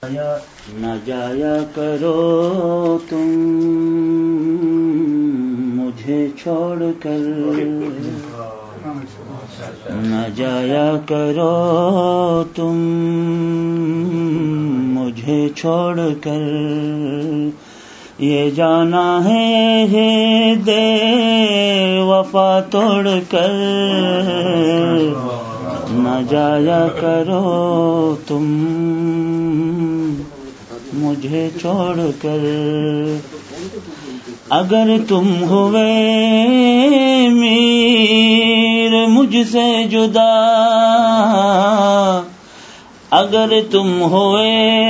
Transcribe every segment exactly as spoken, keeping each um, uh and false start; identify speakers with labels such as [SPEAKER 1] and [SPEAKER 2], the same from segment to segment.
[SPEAKER 1] نہ جایا کرو تم مجھے چھوڑ کر، نہ جایا کرو تم مجھے چھوڑ کر، یہ جانا ہے دے وفا توڑ کر، نہ جایا کرو تم مجھے چھوڑ کر، اگر تم ہوئے میر مجھ سے جدا، اگر تم ہوئے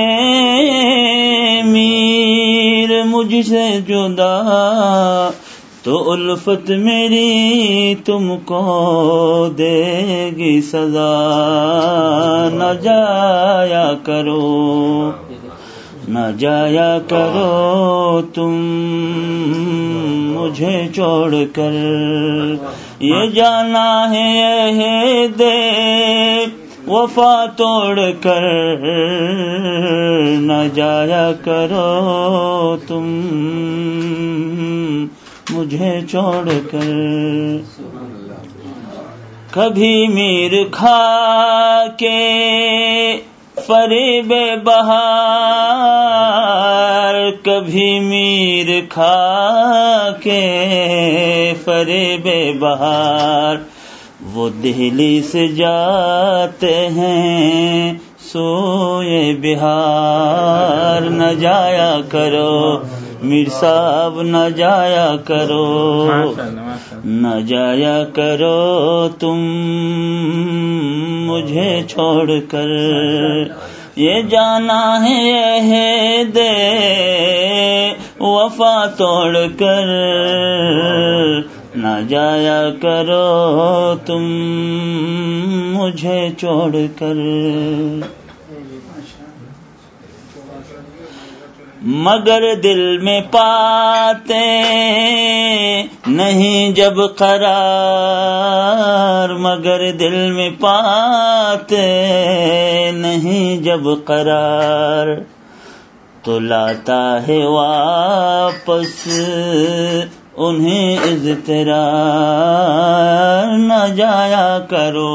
[SPEAKER 1] میر مجھ سے جدا، تو الفت میری تم کو دے گی سزا، نہ جایا کرو، نہ جایا کرو تم مجھے چھوڑ کر، یہ جانا ہے دے وفا توڑ کر، نہ جایا کرو تم مجھے چھوڑ کر، کبھی میر کھا کے فریب بہار، کبھی میر کھا کے فریب بہار، وہ دہلی سے جاتے ہیں سوئے بہار، نہ جایا کرو میر صاحب، نہ جایا کرو، نہ جایا کرو تم مجھے چھوڑ کر، یہ جانا ہے دے وفا توڑ کر، نہ جایا کرو تم مجھے چھوڑ کر، مگر دل میں پاتے نہیں جب قرار، مگر دل میں پاتے نہیں جب قرار، تو لاتا ہے واپس انہیں اضطرار، نہ جایا کرو،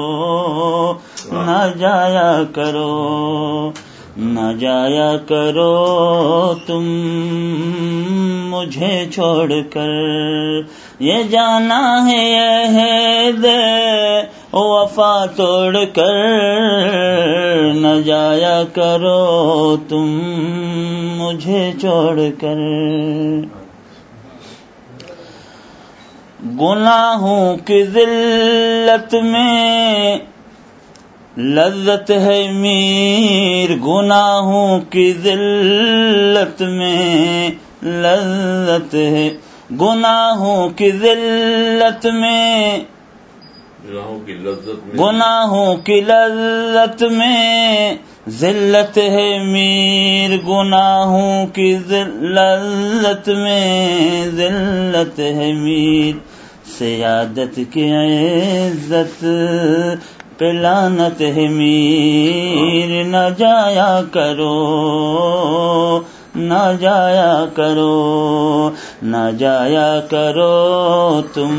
[SPEAKER 1] نہ جایا کرو، نہ جایا کرو تم مجھے چھوڑ کر، یہ جانا ہے دے وفا توڑ کر، نہ جایا کرو تم مجھے چھوڑ کر، گناہوں کی ذلت میں لذت ہے میر، گناہوں کی ذلت میں لذت ہے، گناہوں کی ذلت میں گناہوں کی لذت میں ذلت ہے میر، گناہوں کی لذت میں ذلت ہے میر، سیادت کی عزت پہ لعنت ہے میر، نہ جایا کرو، نہ جایا کرو، نہ جایا کرو تم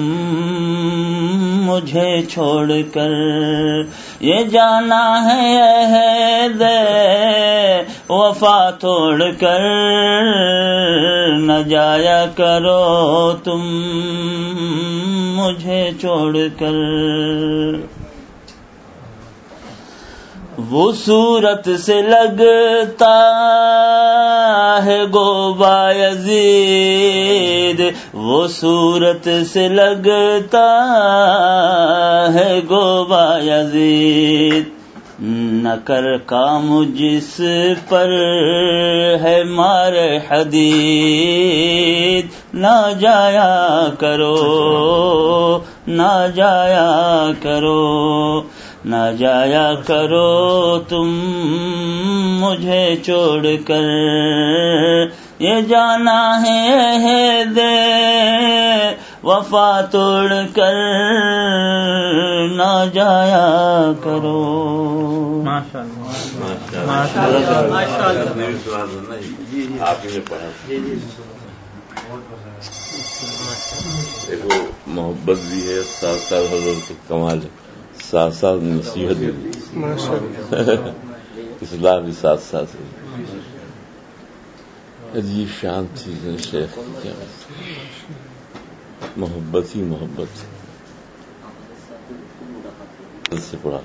[SPEAKER 1] مجھے چھوڑ کر، یہ جانا ہے دے وفا توڑ کر، نہ جایا کرو تم مجھے چھوڑ کر، وہ صورت سے لگتا ہے گو بایزید، وہ صورت سے لگتا ہے گو بایزید، نہ کر کام جس پر ہے مار حدید، نہ جایا کرو، نہ جایا کرو، نہ جایا کرو تم مجھے چھوڑ کر، یہ جانا ہے دے وفا توڑ کر، نہ جایا کرو۔
[SPEAKER 2] ماشاءاللہ۔ آپ ہی نے پڑھا. دیکھو محبت بھی ہے، ساتھ ساتھ حضرت کے کمال ہے، ساتھ ساتھ نصیحت بھی، اصلاح بھی ساتھ ساتھ ہے. عجیب شان تھی شیخ کی، کیا محبت ہی محبت سے پڑھا.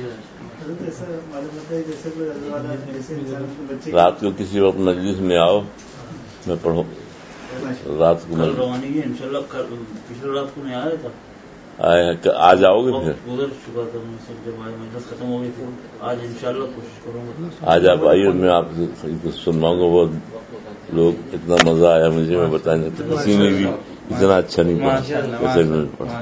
[SPEAKER 2] رات کو کسی وقت مجلس میں آؤ، میں پڑھو رات کو
[SPEAKER 1] روانگی ان شاء اللہ. پچھلی رات کو نہیں آیا تھا،
[SPEAKER 2] آئے آ جاؤ گے پھر
[SPEAKER 1] گزر چکا تھا جب مجلس ختم ہو گئی تھی. آج ان شاء اللہ کوشش کروں گا.
[SPEAKER 2] آج آپ آئیے، میں آپ سے سنواؤں گا. بہت لوگ اتنا مزہ آیا مجھے، میں بتائیں گا کسی نے بھی اتنا اچھا نہیں پڑھا جیسے میں نے پڑھا.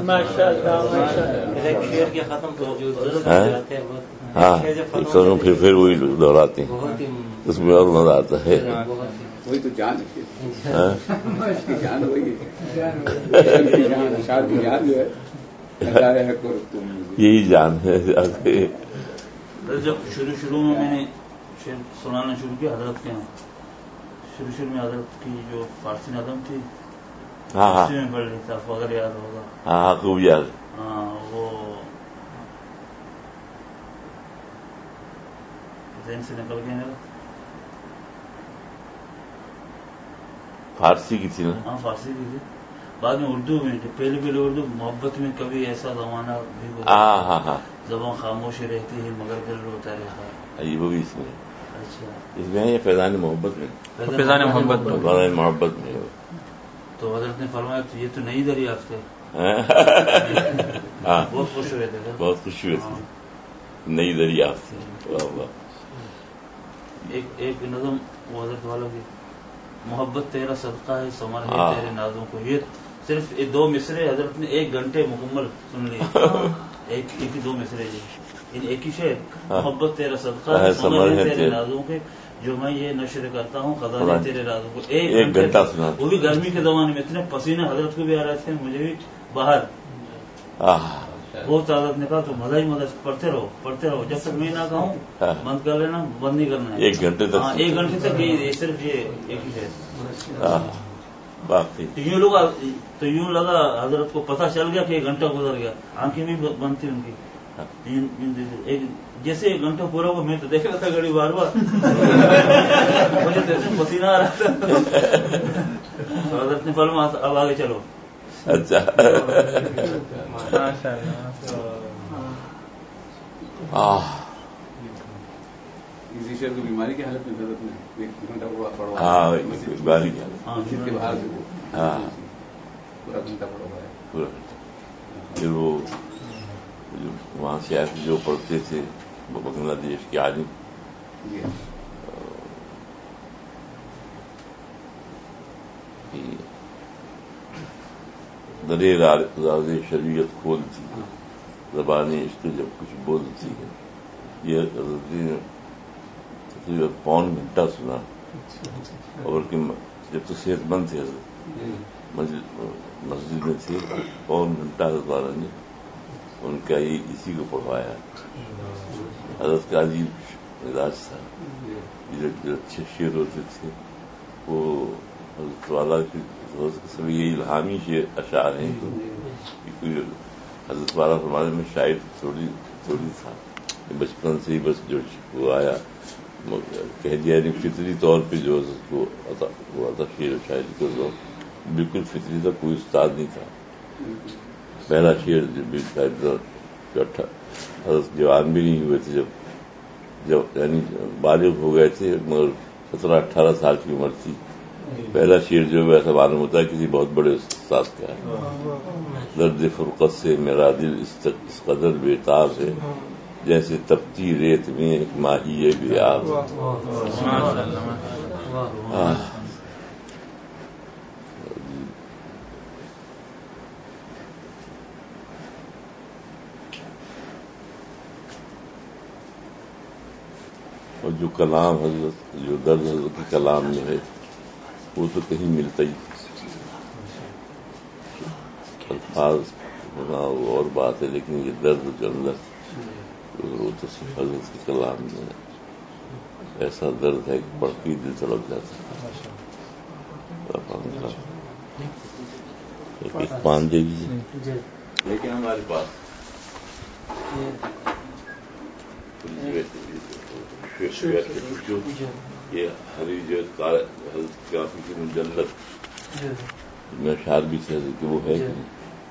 [SPEAKER 2] ہاں پھر پھر وہی دہراتے ہیں، اس میں اور مزہ آتا ہے.
[SPEAKER 3] وہی تو جان ہے، جان وہی ہے، جان جو ہے
[SPEAKER 2] یہی جان ہے.
[SPEAKER 1] جب شروع شروع میں میں نے سنانا شروع کیا حضرت کے یہاں، شروع شروع میں حضرت کی جو فارسی نظم تھی
[SPEAKER 2] ہاں ہاں
[SPEAKER 1] اسی میں پڑھ رہی تھا، اگر یاد ہوگا.
[SPEAKER 2] ہاں ہاں خوب یاد.
[SPEAKER 1] ہاں وہ ذہن سے نکل گئے میرا.
[SPEAKER 2] فارسی کی تھی نا؟
[SPEAKER 1] ہاں فارسی کی تھی، بعد میں اردو میں. پہلے پہلے اردو محبت میں کبھی ایسا زمانہ بھی ہوگا،
[SPEAKER 2] ہاں ہاں ہاں
[SPEAKER 1] زبان خاموشی رہتی ہے مگر دل روتا رہتا ہے.
[SPEAKER 2] وہ بھی اس میں،
[SPEAKER 1] اچھا
[SPEAKER 2] اس میں ہے فیضان محبت میں،
[SPEAKER 1] فیضان محبت میں.
[SPEAKER 2] فیضان محبت میں.
[SPEAKER 1] تو حضرت نے فرمایا یہ تو نئی دریافت ہے.
[SPEAKER 2] ہاں
[SPEAKER 1] بہت خوش ہوئے تھے،
[SPEAKER 2] بہت خوشی ہوئی تھی. نئی دریافت.
[SPEAKER 1] ایک ایک نظم وہ حضرت والا کی، محبت تیرا صدقہ ہے سمر ہے تیرے نازوں کو. یہ صرف دو مصرے حضرت نے ایک گھنٹے مکمل سن لیے. ایک ایک ہی دو مصرے جی، ایک ہی شعر. محبت تیرا صدقہ ہے سمر ہے تیرے نازوں کے، جو میں یہ نشر کرتا ہوں خزانے تیرے رازوں کو. ایک
[SPEAKER 2] گھنٹہ سنا،
[SPEAKER 1] وہ بھی گرمی کے زمانے میں. اتنے پسینے حضرت کو بھی آ رہے تھے، مجھے بھی باہر. بہت حضرت نے کہا تو مزہ ہی مزہ، پڑھتے رہو پڑھتے رہو، جب تک میں نہ کہوں بند کر لینا، بند نہیں کرنا ہے.
[SPEAKER 2] ایک گھنٹے تک.
[SPEAKER 1] ہاں ایک گھنٹے تک یہ صرف یہ ایک ہی شعر.
[SPEAKER 2] باقی
[SPEAKER 1] تو یوں لوگ تو یوں لگا حضرت کو پتہ چل گیا کہ ایک گھنٹہ گزر گیا. آنکھیں بھی بند تھی ان کی. جیسے ایک گھنٹہ پورا ہوا میں تو دیکھ رہا تھا گھڑی بار بار، مجھے تو پسینہ آ رہا تھا. حضرت نے فرمایا اب آگے چلو.
[SPEAKER 2] اچھا
[SPEAKER 3] کسی شہر کو بیماری کی حالت میں حضرت نے ایک گھنٹہ پڑھوا.
[SPEAKER 2] ہاں بیماری کی حالت
[SPEAKER 3] مسجد کے باہر سے وہ پورا گھنٹہ پڑھوا ہے.
[SPEAKER 2] پھر وہ وہاں سے آئے جو پڑھتے تھے وہ بنگلہ دیش کے عالم درے راز شریعت کھولتی ہے، زبان عشق جب کچھ بولتی ہے. یہ حضرت نے تقریباً پون گھنٹہ سنا. اور جب تو صحت مند تھے حضرت، مسجد میں تھے، پون گھنٹہ حضرت والا نے ان کا یہ اسی کو پڑھوایا. حضرت کا عجیب مزاج تھا، جو اچھے شعر ہوتے تھے وہ حضرت والا کی سب یہ الہامی شعر اشعار ہیں. حضرت والا فرمانے میں شاعر تھوڑی تھوڑی تھا، بچپن سے ہی بس جو وہ آیا کہہ دیا، یعنی فطری طور پہ جو کو ہوا تھا شعر و شاعری کو، بالکل فطری تھا، کوئی استاد نہیں تھا. پہلا شعر بھی شاید حضرت جوان بھی نہیں ہوئے تھے جب جب یعنی بالغ ہو گئے تھے، مگر سترہ اٹھارہ سال کی عمر تھی. پہلا شعر جو ایسا معلوم ہوتا ہے کسی بہت بڑے استاد کا ہے. درد فرقت سے میرا دل اس قدر بےتاب ہے، جیسے تپتی ریت میں ایک ماہی بے آب. اور جو کلام حضرت، جو درد حضرت کے کلام میں ہے وہ تو کہیں ملتا ہی. الفاظ ہونا وہ اور بات ہے، لیکن یہ درد جو اندر وہ تو صرف حضرت کے کلام میں ہے. ایسا درد ہے کہ پڑھ کے دل تڑپ جاتا ہے. ایک پان دے دیجیے لیکن ہمارے پاس یہ ہری جو کافی کی مجلت میں اشعار بھی تھے کہ وہ ہے کہ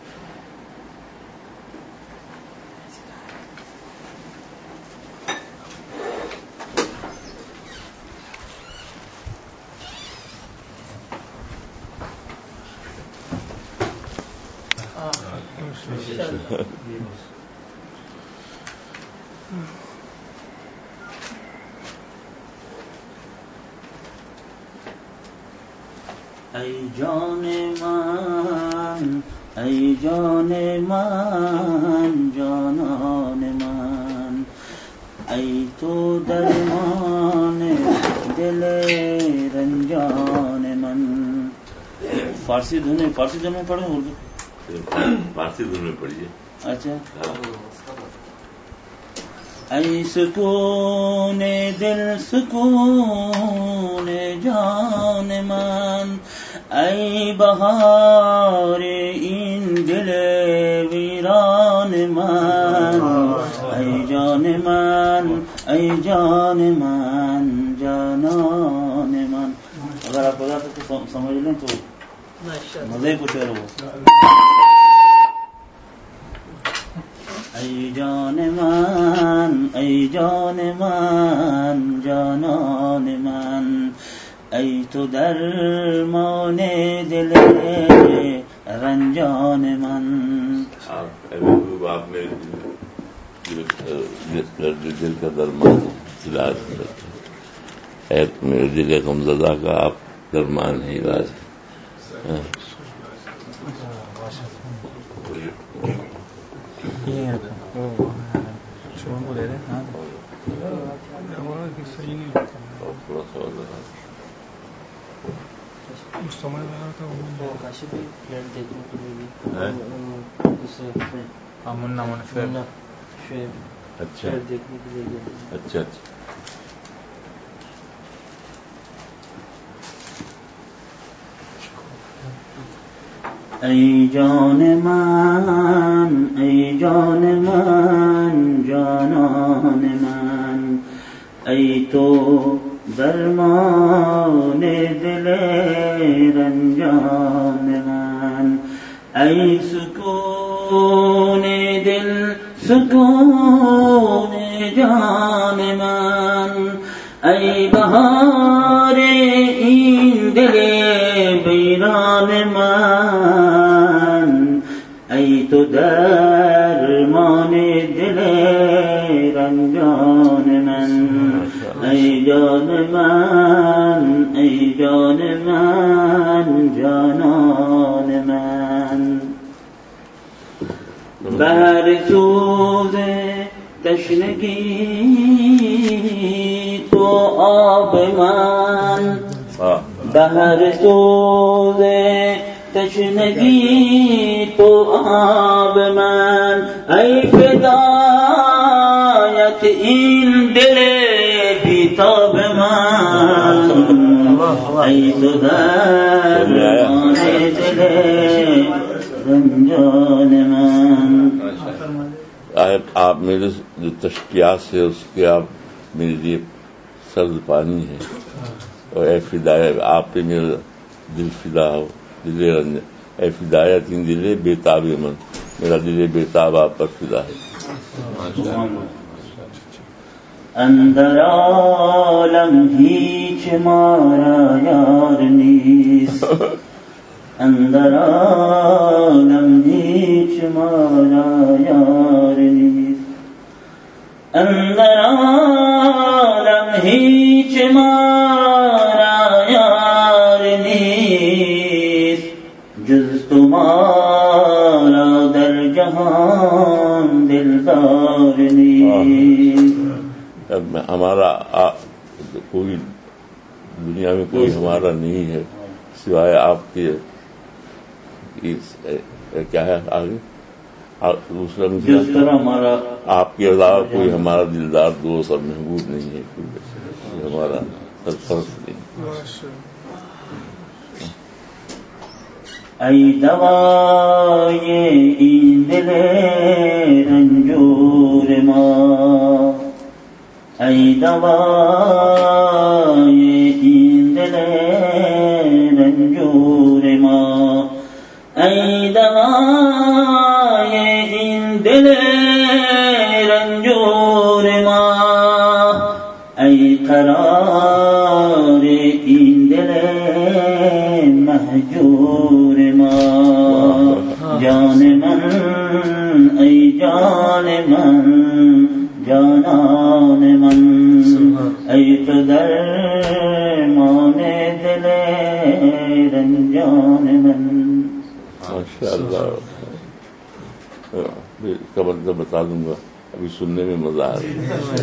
[SPEAKER 1] ای جان من ای جان من جانان من ای تو درمان دل رنجان من. فارسی دھن فارسی دھن میں پڑھیں اردو
[SPEAKER 2] فارسی دھن میں پڑھیے.
[SPEAKER 1] اچھا. ای سکون دل سکون جان من ای بہار این دل ویران من ای جان من ای جان من جانان من. اگر آپ بتا تو سمجھ لیں تو مزے کچھ اور ہو. ای جان من ای جان من جانان من ای تو درمان دل رنجان من.
[SPEAKER 2] آپ نے دل کا درمان علاج ہے میرے دل غمزدہ کا آپ درمان ہے علاج ہے.
[SPEAKER 4] سمجھ میں آ رہا تھا منا من
[SPEAKER 2] اچھا اچھا اچھا.
[SPEAKER 1] ای جان من ای جان من جانان من ای تو درمان دل رنجان من ای سکون دل سکون جان من ای بہار این دل ویران من ای تو درمان دل رنجان من ای جان من ای جان من جانان من. بهر سوز تشنگی تو آب من بهر سوز تشنگی تو آب من ای فدایت این دل بیتاب من ای تو درمان دل رنجان من.
[SPEAKER 2] آپ میرے جو تشکیات سے اس کے آپ میرے لیے سرد پانی ہے اور اے فدایت آپ پہ میرا دل فدا ہو دل رنج اے فدایت ان دلے بےتاب من میرا دل بےتاب آپ پر فدا ہے.
[SPEAKER 1] اندر عالم هیچ مارا یار نیست اندر عالم هیچ مارا یار نیست اندر عالم هیچ مارا یار نیست جز تمہارا در جہان دلدار نیست.
[SPEAKER 2] ہمارا کوئی دنیا میں کوئی ہمارا نہیں ہے سوائے آپ کے. کیا ہے آگے دوسرا
[SPEAKER 1] جس طرح ہمارا
[SPEAKER 2] آپ کے علاوہ کوئی ہمارا دلدار دوست اور محبوب نہیں ہے. ہمارا سرفرست نہیں.
[SPEAKER 1] ای دوائے این دل رنجور ما، ای دوائے این دل رنجور ما، ای دوائے این دل رنجور ما، ای قرار این دل مہجور ما، جان من ای جان من جانان من، ای تو درمان دل رنجان من.
[SPEAKER 2] ماشاء اللہ. اس کا مطلب بتا دوں گا، ابھی سننے میں مزہ آ رہا ہے.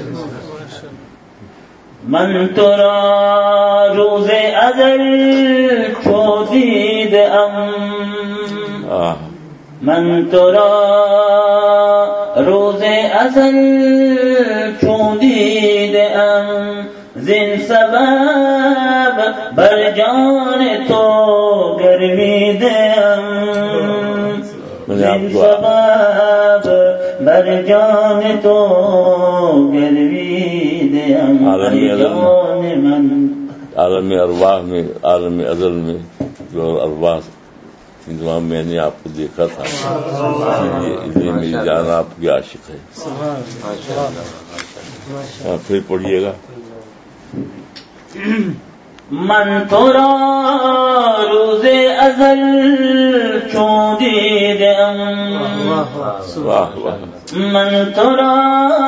[SPEAKER 1] من تو را روز ازل چو دیده ام، من تو را روز ازل چون دیده ام، زین سبب بر جان تو گرویده ام، زین سبب بر جان تو گرویده ام.
[SPEAKER 2] عالم ارواح میں، عالم ازل میں جو ارواح انتظام میں نے آپ کو دیکھا تھا، اس لیے میری جان آپ کی عاشق ہے. پھر پڑھیے گا.
[SPEAKER 1] من تو را روز ازل چون دیده ام، من تو را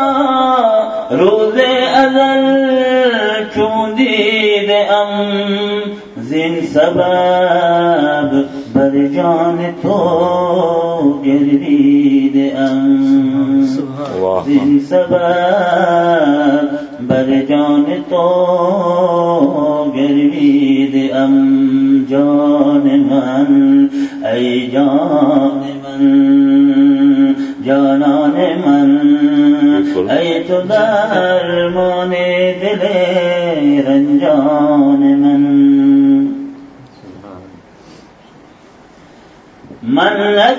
[SPEAKER 1] روز ازل چون دیده ام، زین سبب بر جان تو گرویده ام، زین سبب بر جان تو گرویده ام. جان من ای جان من جانان من، ای تو درمان دل رنجان من. من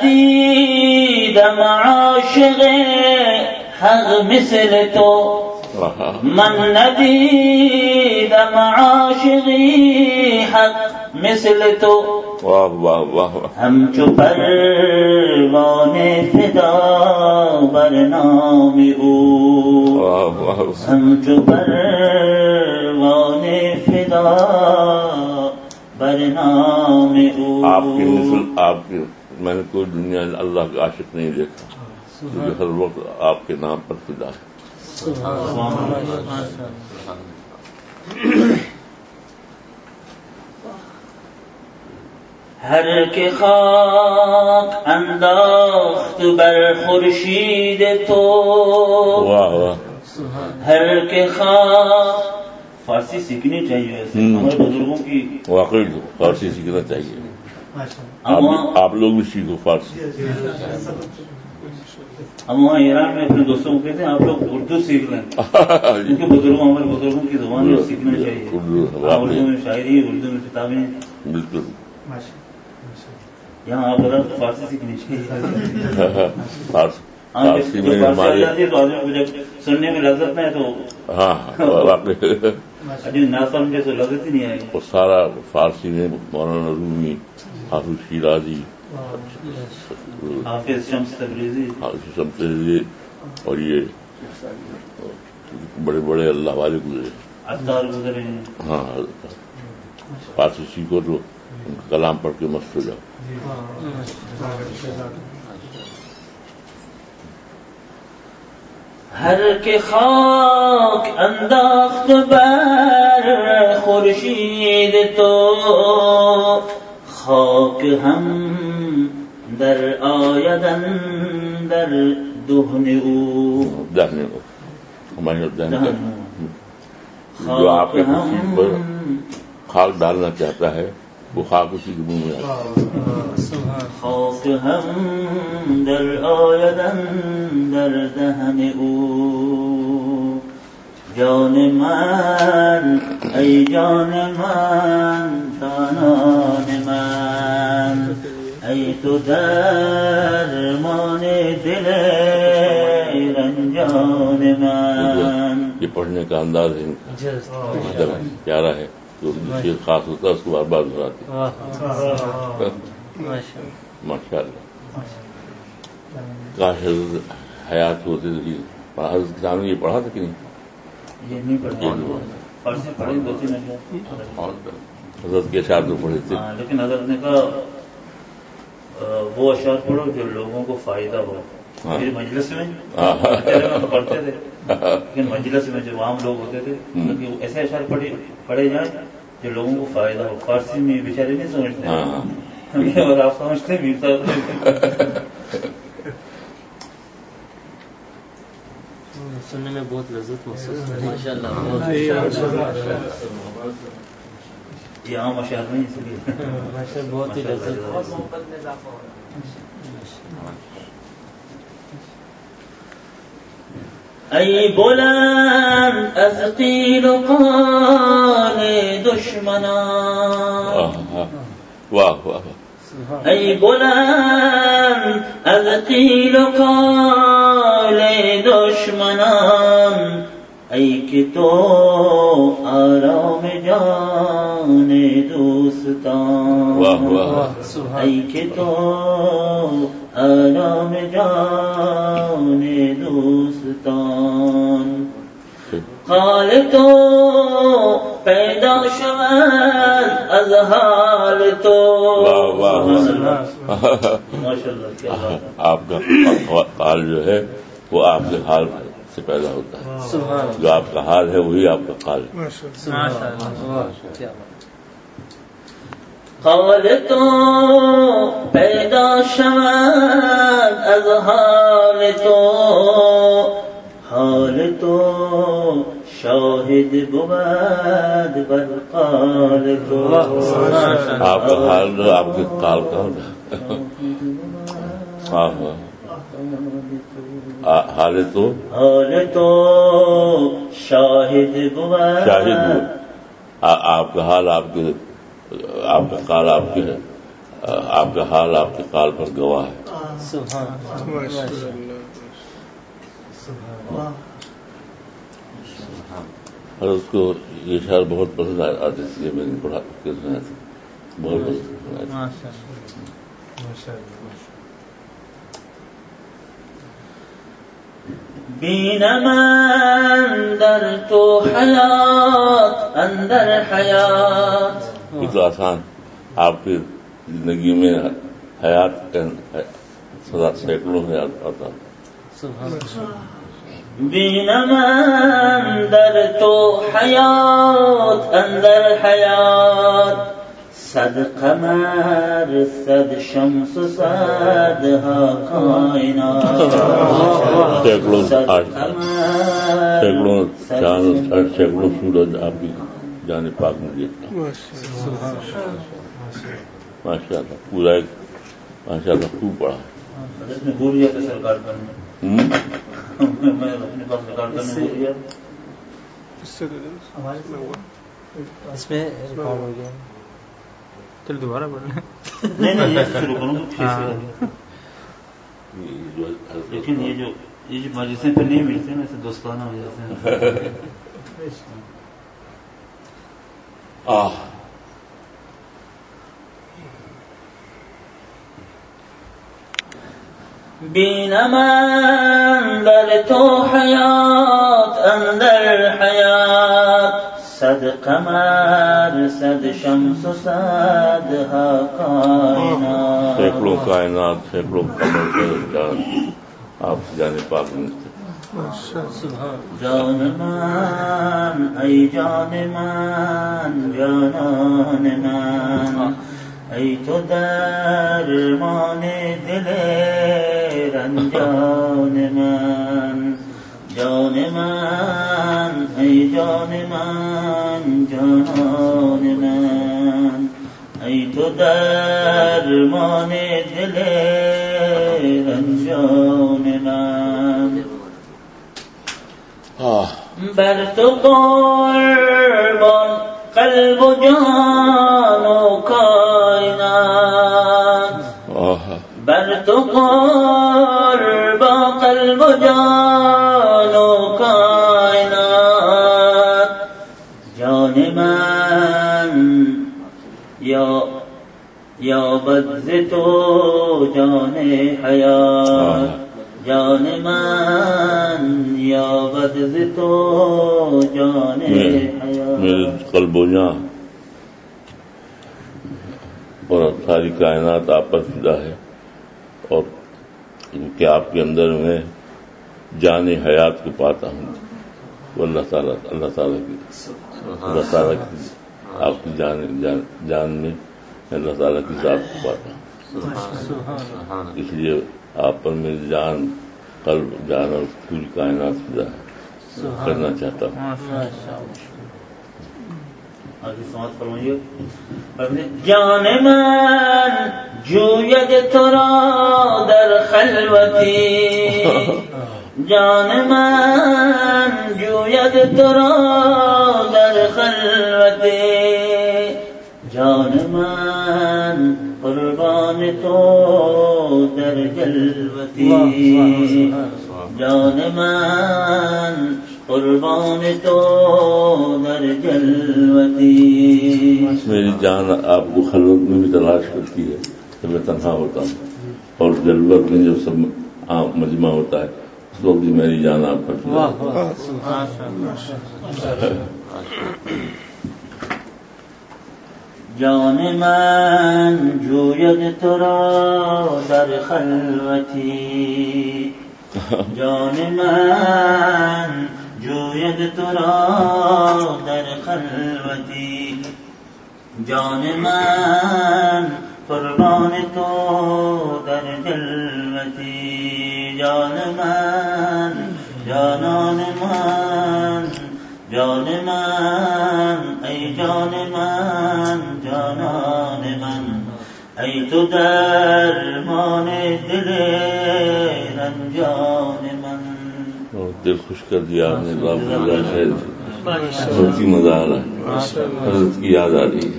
[SPEAKER 1] ندیدم عاشق حق مثل تو، من ندیدم عاشقی حق مثل تو،
[SPEAKER 2] واہ واہ واہ.
[SPEAKER 1] ہم چو پروانِ فدا بر نام او، ہم چو پروانِ فدا بر نام او.
[SPEAKER 2] آپ کی مثل، آپ کی میں نے کوئی دنیا اللہ کا عاشق نہیں دیکھا جو ہر وقت آپ کے نام پر فدا ہے.
[SPEAKER 1] ہر کے خاک انداخت بر خورشید تو،
[SPEAKER 2] واہ واہ.
[SPEAKER 1] ہر کے خاک. فارسی سیکھنی چاہیے ایسے ہمارے بزرگوں کی.
[SPEAKER 2] واقعی فارسی سیکھنا چاہیے. آپ لوگ بھی سیکھو فارسی.
[SPEAKER 1] ہم وہاں ایران میں اپنے دوستوں کو کہتے ہیں آپ لوگ اردو سیکھ لیں، کیونکہ بزرگوں ہمارے بزرگوں کی زبان میں سیکھنا چاہیے. اردو میں شاعری، اردو میں کتابیں.
[SPEAKER 2] بالکل.
[SPEAKER 1] یہاں آپ ذرا فارسی سیکھنی چاہیے.
[SPEAKER 2] فارسی میں ہمارے
[SPEAKER 1] تو آدمی کو جب سننے میں لذت نہ ہے تو
[SPEAKER 2] ہاں
[SPEAKER 1] نہ سمجھے تو لذت ہی نہیں آئے گی.
[SPEAKER 2] وہ سارا فارسی میں مولانا رومی، حافظ شیرازی،
[SPEAKER 1] حافظ شمس تبریزی،
[SPEAKER 2] حافظ شمس تبریزی اور یہ بڑے بڑے اللہ والے گزرے،
[SPEAKER 1] عطار گزرے ہیں.
[SPEAKER 2] ہاں فارسی سیکھو تو ان کا کلام پڑھ کے مست ہو جاؤ.
[SPEAKER 1] ہر کے خاک انداخت بر خورشید تو، خاک ہم در آیدن در دهن او.
[SPEAKER 2] دہنے کو ہمارے دہن جو آپ کے چیز پر خاک ڈالنا چاہتا ہے وہ خاک اسی کے منہ میں آتا ہے.
[SPEAKER 1] خاک ہم در آیدن در دہن او، جان من ای جان من جانان من ای تو درمان دل رنجان من.
[SPEAKER 2] یہ پڑھنے کا انداز ہے ان کا پیارا ہے. جو شیر خاص ہوتا ہے اس کو بار بار دہراتے. ماشاء اللہ. کاش حیات ہوتے تو حضرت کے سامنے یہ پڑھا تھا کہ نہیں؟
[SPEAKER 1] یہ نہیں پڑھا.
[SPEAKER 2] حضرت کے اشعار تو پڑھے تھے
[SPEAKER 1] لیکن حضرت نے کہا وہ اشعار پڑھو جو لوگوں کو فائدہ ہو. میری مجلس میں پڑھتے تھے لیکن مجلس میں جو عام لوگ ہوتے تھے ایسے اشعار پڑھے جائیں جو لوگوں کو فائدہ ہو. فارسی میں بیچارے نہیں سمجھتے اور آپ سمجھتے بھی.
[SPEAKER 5] سننے میں بہت لذت محسوس ہے ماشاء اللہ.
[SPEAKER 1] یہ عام اشعار نہیں اس لیے
[SPEAKER 5] بہت ہی لذت.
[SPEAKER 1] ای بلند از قیل و قال دشمنان.
[SPEAKER 2] واہ واہ.
[SPEAKER 1] ای بلند از قیل و قال دشمنان ای کہ تو آرام جان دوستان.
[SPEAKER 2] واہ واہ.
[SPEAKER 1] ای کہ تو آرام جان دوستان. حال تو پیدا شود از حال تو.
[SPEAKER 2] واہ واہ. آپ کا حال جو ہے وہ آپ کے حال سے پیدا ہوتا ہے. جو آپ کا حال ہے وہی آپ کا حال ہے.
[SPEAKER 1] حال تو پیدا شود از حال تو. حال تو شاہد بود بر قال تو.
[SPEAKER 2] آپ کا حال جو آپ کے قال کا ہوگا. حال تو
[SPEAKER 1] حال تو شاہد بود.
[SPEAKER 2] شاہد بود. آپ کا حال آپ کے آپ کا قال آپ کے آپ کا حال آپ کے قال پر گواہ ہے. اور اس کو یہ شعر بہت پسند آتے تھے. میں نے پڑھا کے سنا تھا. بہت پسند.
[SPEAKER 1] بینم اندر تو حیات اندر حیات.
[SPEAKER 2] یہ تو آسان. آپ کی زندگی میں حیات سدا سینکڑوں حیات آتا.
[SPEAKER 1] بینم اندر تو حیات اندر حیات. صد قمر صد شمس صد ها کائنات.
[SPEAKER 2] سینکڑوں سینکڑوں چاند سینکڑوں سورج آپ کی جان پاک میں دیکھتا. ماشاء اللہ. پورا ایک ماشاء اللہ خوب پڑھا.
[SPEAKER 1] بھول گیا تھا سرکار کرنے. میں اپنے پاس سرکار کرنے بھول گیا.
[SPEAKER 5] اس میں ریکارڈ ہو گیا. چل دوبارہ پڑھنا.
[SPEAKER 1] نہیں نہیں یہ شروع کروں لیکن یہ جو یہ جو مجلسیں پہ نہیں ملتے نا ایسے دوستانہ ہو جاتے ہیں. بینم اندر تو حیات اندر حیات. صد قمر صد شمس صد ها کائنات.
[SPEAKER 2] سینکڑوں کائنات سینکڑوں قمر چاند آپ سے جانے پاک میں.
[SPEAKER 1] جان من ای جان من جانان من ای تو درمان دل رنجان من. جان من ای جان من جانان من ای تو درمان دل رنجان من. بر تو قربان قلب و جان و کائنات بر تو قربان قلب و جان و کائنات جان من یا یا بدز تو جان حیات جان من یا بدز تو جان حیات
[SPEAKER 2] میرے قلب و جان اور ساری کائنات آپ پر فدا ہے اور کہ آپ کے اندر میں جان حیات کو پاتا ہوں وہ اللہ تعالیٰ اللہ تعالیٰ کی اللہ تعالیٰ کی آپ کی جان جان, جان میں اللہ تعالیٰ کی ذات کو پاتا ہوں اس لیے آپ پر میری جان قلب جان اور پوری کائنات فدا ہے کرنا چاہتا ہوں.
[SPEAKER 1] جان من جوید تو را در خلوتی جان من جوید تو را در خلوتی جان من قربان تو در جلوتی جان من قربان تو در جلوتی
[SPEAKER 2] میری جان آپ کو خلوت میں بھی تلاش کرتی ہے جب میں تنہا ہوتا ہوں اور جلوت میں جب سب مجمع ہوتا ہے اس وقت بھی میری جان آپ پر
[SPEAKER 1] جان من جوید تو را در خلوتی جان من جوید تو را در خلوتی جان من قربان تو در جلوتی جان من جانان من جان من ای جان من جانان من ای تو درمان دل رنجان من.
[SPEAKER 2] دل خوش کر دیا آپ نے بہت ہی مزہ آ رہا ہے حضرت کی یاد آ رہی ہے.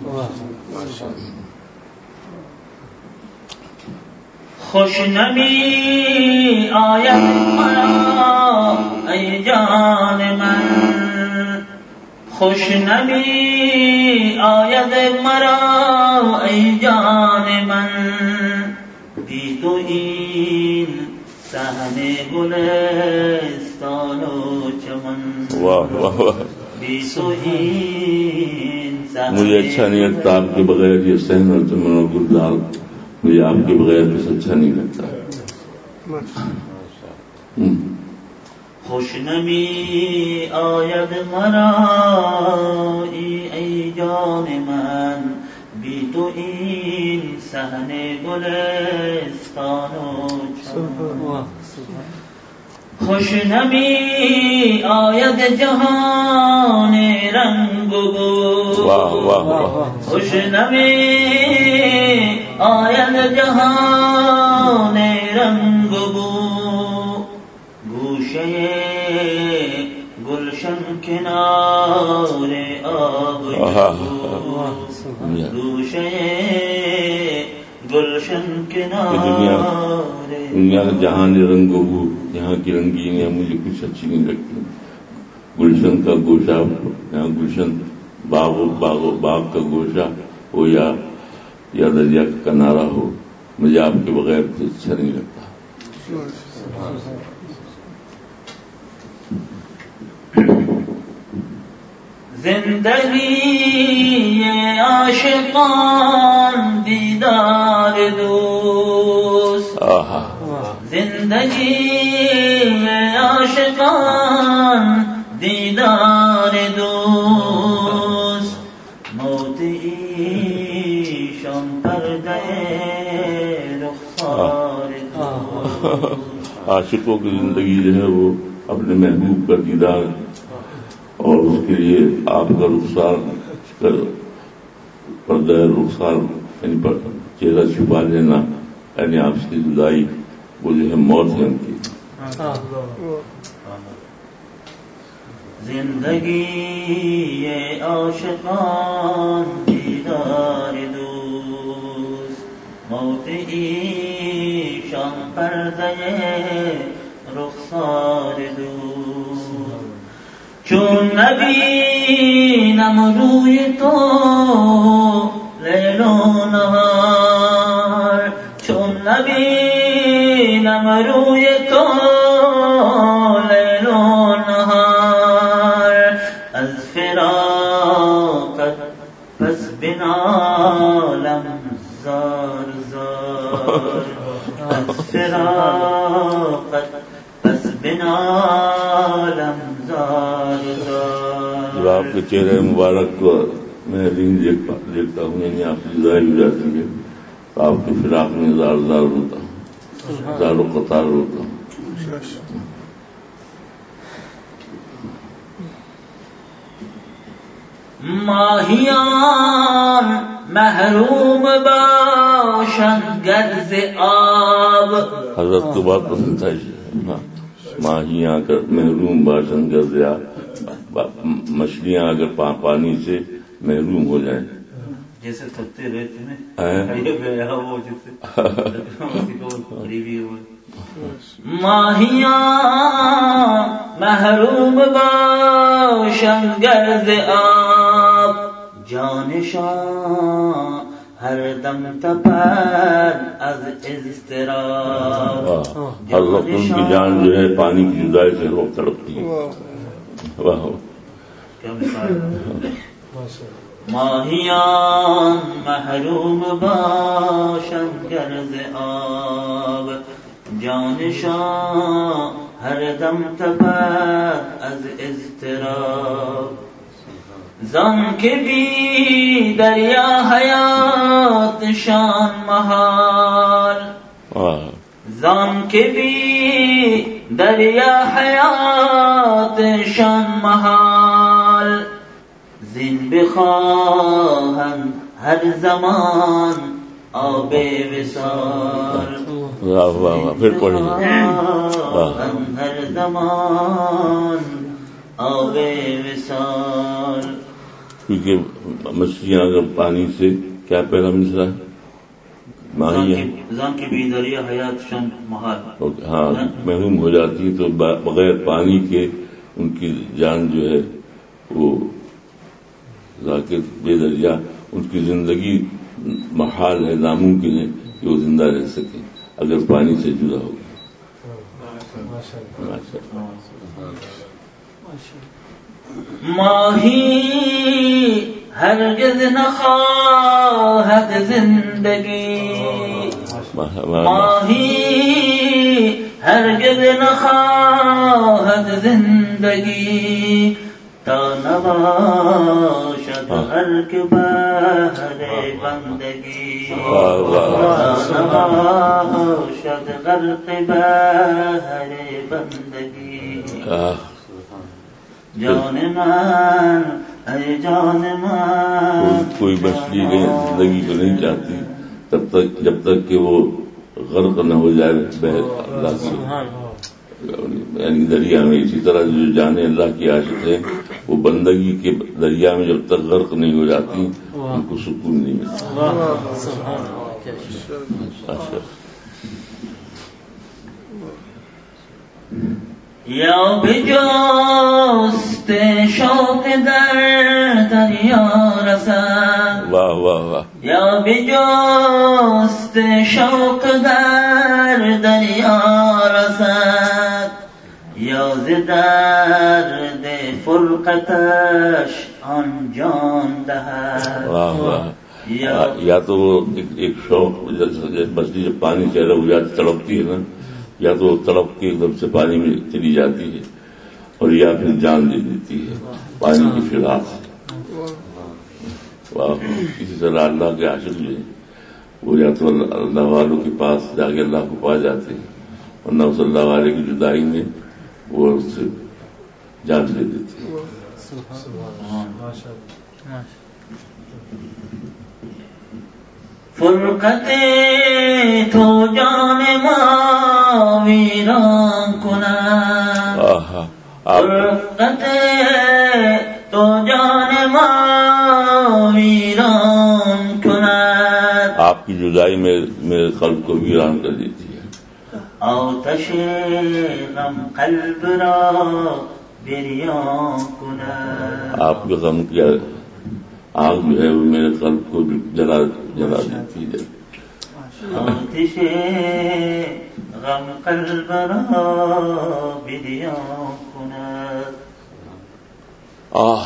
[SPEAKER 1] خوش نمی آید مرا ای جان من خوش نمی آید مرا ای جان من بی تو این صحن گلستان و چمن
[SPEAKER 2] واہ واہ واہ
[SPEAKER 1] بی تو این صحن
[SPEAKER 2] مجھے اچھا نہیں لگتا آپ کے بغیر یہ صحن اور چمن اور گلزار مجھے آپ کے بغیر کچھ اچھا نہیں لگتا.
[SPEAKER 1] خوش نمی آید مرا ای جان من بی تو این صحن گلستان و چمن خوش نمی آید جهان رنگ و بو خوش نمی آید جهان رنگ و بو گوشه گلشن کنار آب گوشه گلشن کنار
[SPEAKER 2] دنیا کا جہان رنگ و بو یہاں کی رنگینیاں مجھے کچھ اچھی نہیں لگتی. گلشن کا گوشہ یہاں گلشن باغ باغ باغ کا گوشہ ہو یا یا دریا کا کنارہ ہو مجھے آپ کے بغیر کچھ اچھا نہیں لگتا.
[SPEAKER 1] زندگی عاشقان دیدار دوست زندگی عاشقان دیدار دوست موت ایشان پردہ رخسار دوست.
[SPEAKER 2] عاشقوں کی زندگی جو ہے وہ اپنے محبوب کا دیدار اور اس کے لیے آپ کا رخسار پردہ رخسار یعنی چہرہ چھپا لینا یعنی آپ کی جدائی وہ جو ہے موت ہے ان کی.
[SPEAKER 1] زندگی یہ عاشقان دیدار دوست، موت ایشان پردہ رخسار دوست. چون نبینم روی تو لیل و نهار، چون نبینم روی تو لیل و نهار، از فراقت پس بنالم زار زار، از فراقت پس بنالم زار زار.
[SPEAKER 2] جب آپ کے چہرے مبارک کو میں رنگ دیکھتا ہوں، یعنی آپ کی جدائی ہو جاتی ہے تو آپ کے فراق میں زار زار ہوتا ہوں، زار و قطار ہوتا ہوں.
[SPEAKER 1] ماہیان محروم باشند گرز آب.
[SPEAKER 2] حضرت کو بات پسند تھا، ماہیاں اگر محروم باشند گرز آب، مچھلیاں اگر پانی سے محروم ہو جائیں
[SPEAKER 1] جیسے تھکتے رہتے ہیں وہ جیسے ماہیاں محروم باشند گرز آب، جانشان ہر دم تپد از اضطراب.
[SPEAKER 2] ہر وقت ان کی جان جو ہے پانی کی جدائی سے روک تڑپتی ہے. واہ
[SPEAKER 1] کیا مثال. ماہیان محروم باشند گرز آب، جانشان ہر دم تپد از اضطراب. زان کے بھی دریا حیات شان محال، زان کے بھی دریا حیات شان محال. زین بخواہن ہر زمان آب وصال،
[SPEAKER 2] پھر پڑھیں
[SPEAKER 1] ہر زمان آب وصال.
[SPEAKER 2] کیونکہ مچھلیاں اگر پانی سے کیا پہلا مصرع ہے ماہیاں
[SPEAKER 1] زان کی بھی دریا حیات شان محال،
[SPEAKER 2] ہاں محروم ہو جاتی ہے تو بغیر پانی کے ان کی جان جو ہے وہ ذاکر بے دریا، ان کی زندگی محال ہے، ناممکن ہے کہ وہ زندہ رہ سکے اگر پانی سے جدا ہو.
[SPEAKER 1] ماہی ہرگز نہ خواہد زندگی، ماہی ہرگز نہ خواہد زندگی، تا نباشد غرق بحر بندگی، تا نباشد غرق بحر بندگی. جان من اے جان من،
[SPEAKER 2] کوئی مچھلی زندگی کو نہیں چاہتی تب تک جب تک کہ وہ غرق نہ ہو جائے بحر اللہ سے، یعنی دریا میں. اسی طرح جو جانے اللہ کی عاشق ہے وہ بندگی کے دریا میں جب تک غرق نہیں ہو جاتی ان کو سکون نہیں ملتا.
[SPEAKER 1] یا بجست شوق در دریا رسد،
[SPEAKER 2] واہ واہ واہ.
[SPEAKER 1] یا بجست شوق در دریا رسد، یا ز درد فرقتش آن جان دهد.
[SPEAKER 2] واہ واہ. یا تو وہ ایک شوق مچھلی جب پانی سے الگ ہو جاتی تڑپتی ہے نا، یا تو تڑپ کے ایک دم سے پانی میں چلی جاتی ہے اور یا پھر جان دے دیتی ہے پانی کی فراق سے. واہ. اسی طرح اللہ کے عاشق جو ہیں وہ یا تو اللہ والوں کے پاس جا کے اللہ کو پا جاتے ہیں اور نہ صلی اللہ علیہ کی جدائی میں وہ اس سے جان دے دیتے ہیں.
[SPEAKER 1] فرقتیں تو جان ما ویران کنند، فرقتیں تو جان ما ویران کند.
[SPEAKER 2] آپ کی جدائی میرے میرے قلب کو ویران کر دیتی ہے.
[SPEAKER 1] آتش غم قلب را بریان کند.
[SPEAKER 2] آپ کے غم کی آگ جو ہے وہ میرے قلب کو جلا جلا دیتی ہے.
[SPEAKER 1] آتش غم قلب را بریان کند.
[SPEAKER 2] آہ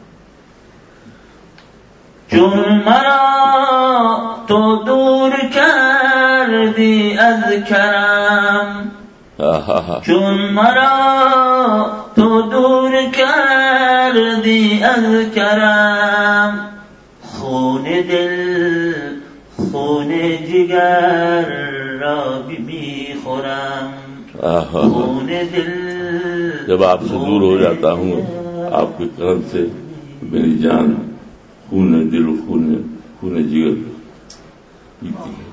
[SPEAKER 1] چون مرا تو دور کردی از کرم. چون مرا تو دور کردی از کرم. خون دل خون جگر را می خورم. خون دل
[SPEAKER 2] جب آپ سے دور ہو جاتا ہوں آپ کے کرم سے میری جان خون دل خون خون جگر پیتی ہے.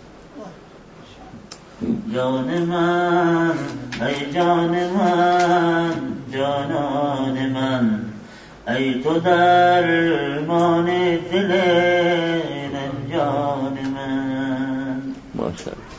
[SPEAKER 1] جان من ای جان من جانان من ای تو درمان دل رنجان من.
[SPEAKER 2] ماشاء اللہ.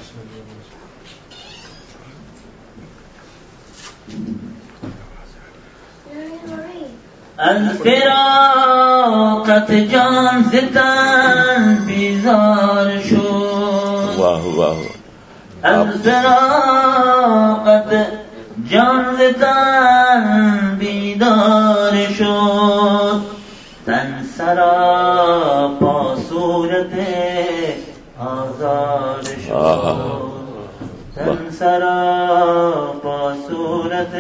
[SPEAKER 1] از فراقت جان ز تن بیزار شد.
[SPEAKER 2] واہ واہ.
[SPEAKER 1] از فراقت جان ز تن بیدار شد. تن سراپا صورت آزاد شد. تن سراپا صورت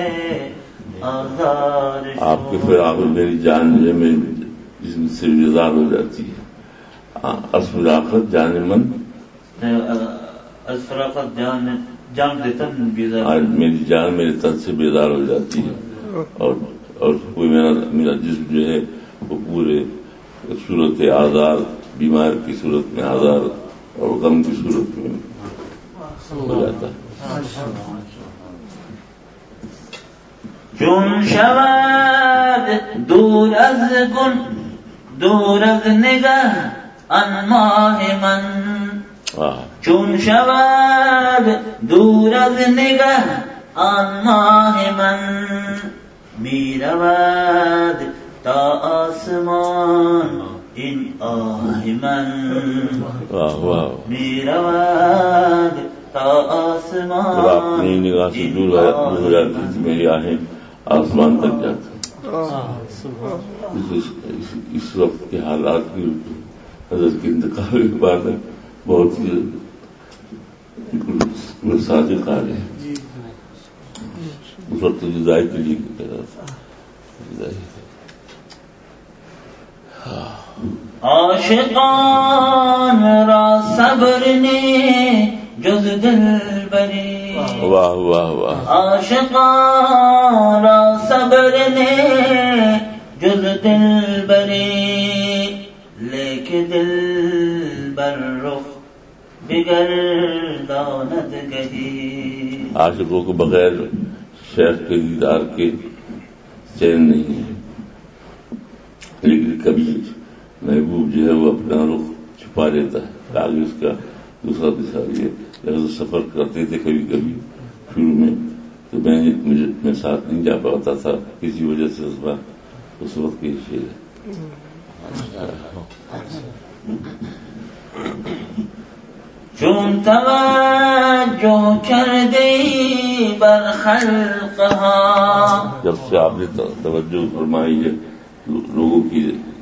[SPEAKER 1] آزاد شد.
[SPEAKER 2] آپ کے فراق میں میری جان جو ہے میری جسم سے بیزار ہو جاتی ہے. از فراقت جان من
[SPEAKER 1] از فراقت جان جان تن بیزار.
[SPEAKER 2] آج میری جان میرے تن سے بیزار ہو جاتی ہے اور اور کوئی میرا میرا جسم جو ہے وہ پورے صورت آزار بیمار کی صورت میں آزار اور غم کی صورت میں ہو جاتا ہے.
[SPEAKER 1] چون شود دور از گن دور از نگه آن ماه من. چون شود دور از نگه آن ماه من. می رود تا آسمان این آه من. می رود تا آسمان.
[SPEAKER 2] جب آپ اپنی نگاہ سے دور ہو جاتی تھی میری آہیں آسمان تک جاتی. اس وقت کے حالات کی حضرت کے انتقال کے بعد بہت ہی صادق آ رہے ہیں. اس وقت جدائی کے لیے کہہ رہا تھا جدائی.
[SPEAKER 1] عاشقان را صبر نے جز دل بری.
[SPEAKER 2] واہ واہ واہ.
[SPEAKER 1] عاشقان را صبر نے جز دل بری. لیکن دل بر رخ بگرداند گہی.
[SPEAKER 2] عاشقوں کو بغیر شیخ کے دیدار کے چین نہیں ہے. لیکن کبھی محبوب جو ہے وہ اپنا رخ چھپا لیتا ہے. آگے اس کا دوسرا دشا یہ لفظ سفر کرتے تھے کبھی کبھی شروع میں تو میں مجھے میں ساتھ نہیں جا پاتا تھا کسی وجہ سے. اس بار اس وقت کی شعر ہے.
[SPEAKER 1] چون توجہ کردی بر خلقها.
[SPEAKER 2] جب سے آپ نے توجہ فرمائی ہے لوگوں کی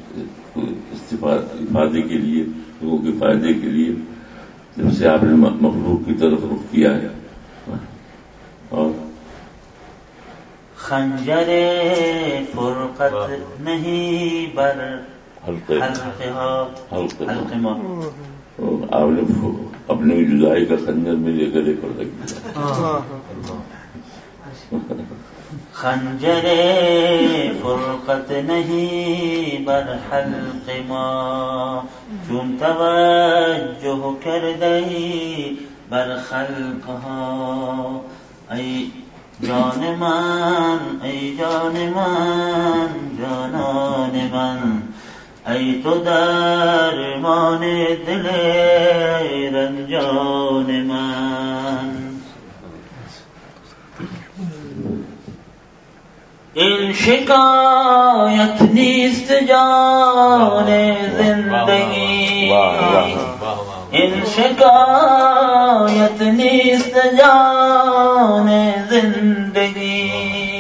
[SPEAKER 2] استفادے کے لیے لوگوں کے فائدے کے لیے جب سے آپ نے مخلوق کی طرف رخ کیا ہے. اور
[SPEAKER 1] خنجر فرقت نہیں بر
[SPEAKER 2] حلقے
[SPEAKER 1] حلقہ
[SPEAKER 2] آپ نے اپنی جدائی کا خنجر میرے گلے پر رکھ دیا.
[SPEAKER 1] خنجر فرقت نہیں بر حلق ما. چون توجہ کردی بر خلقها. ای جان من ای جان من جانان من ای تو درمان دل رنجان من این شکایت نیست جان زندگی این شکایت نیست جان زندگی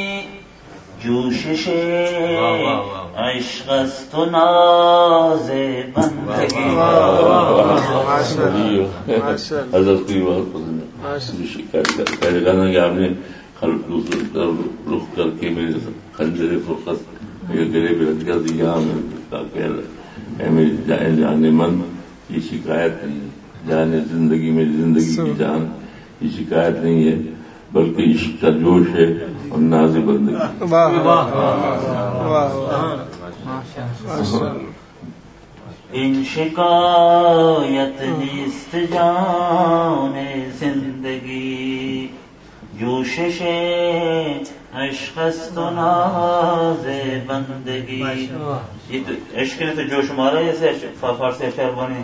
[SPEAKER 1] جوشش عشق است و ناز بندگی.
[SPEAKER 2] حضرت کی بات پسند ہے گانا کہ آپ نے دوسری طرف رخ کر کے میرے خنجر فرقت گلے پہ لٹکا دیا اے میری جان من یہ شکایت نہیں ہے، جان زندگی میری زندگی کی جان یہ شکایت نہیں ہے بلکہ عشق کا جوش ہے اور ناز بندگی.
[SPEAKER 1] این شکایت نیست جان زندگی جوشش عشق است و ناز بندگی. یہ تو عشق نے تو جوش مارا جیسے فارسی اشعار بنے.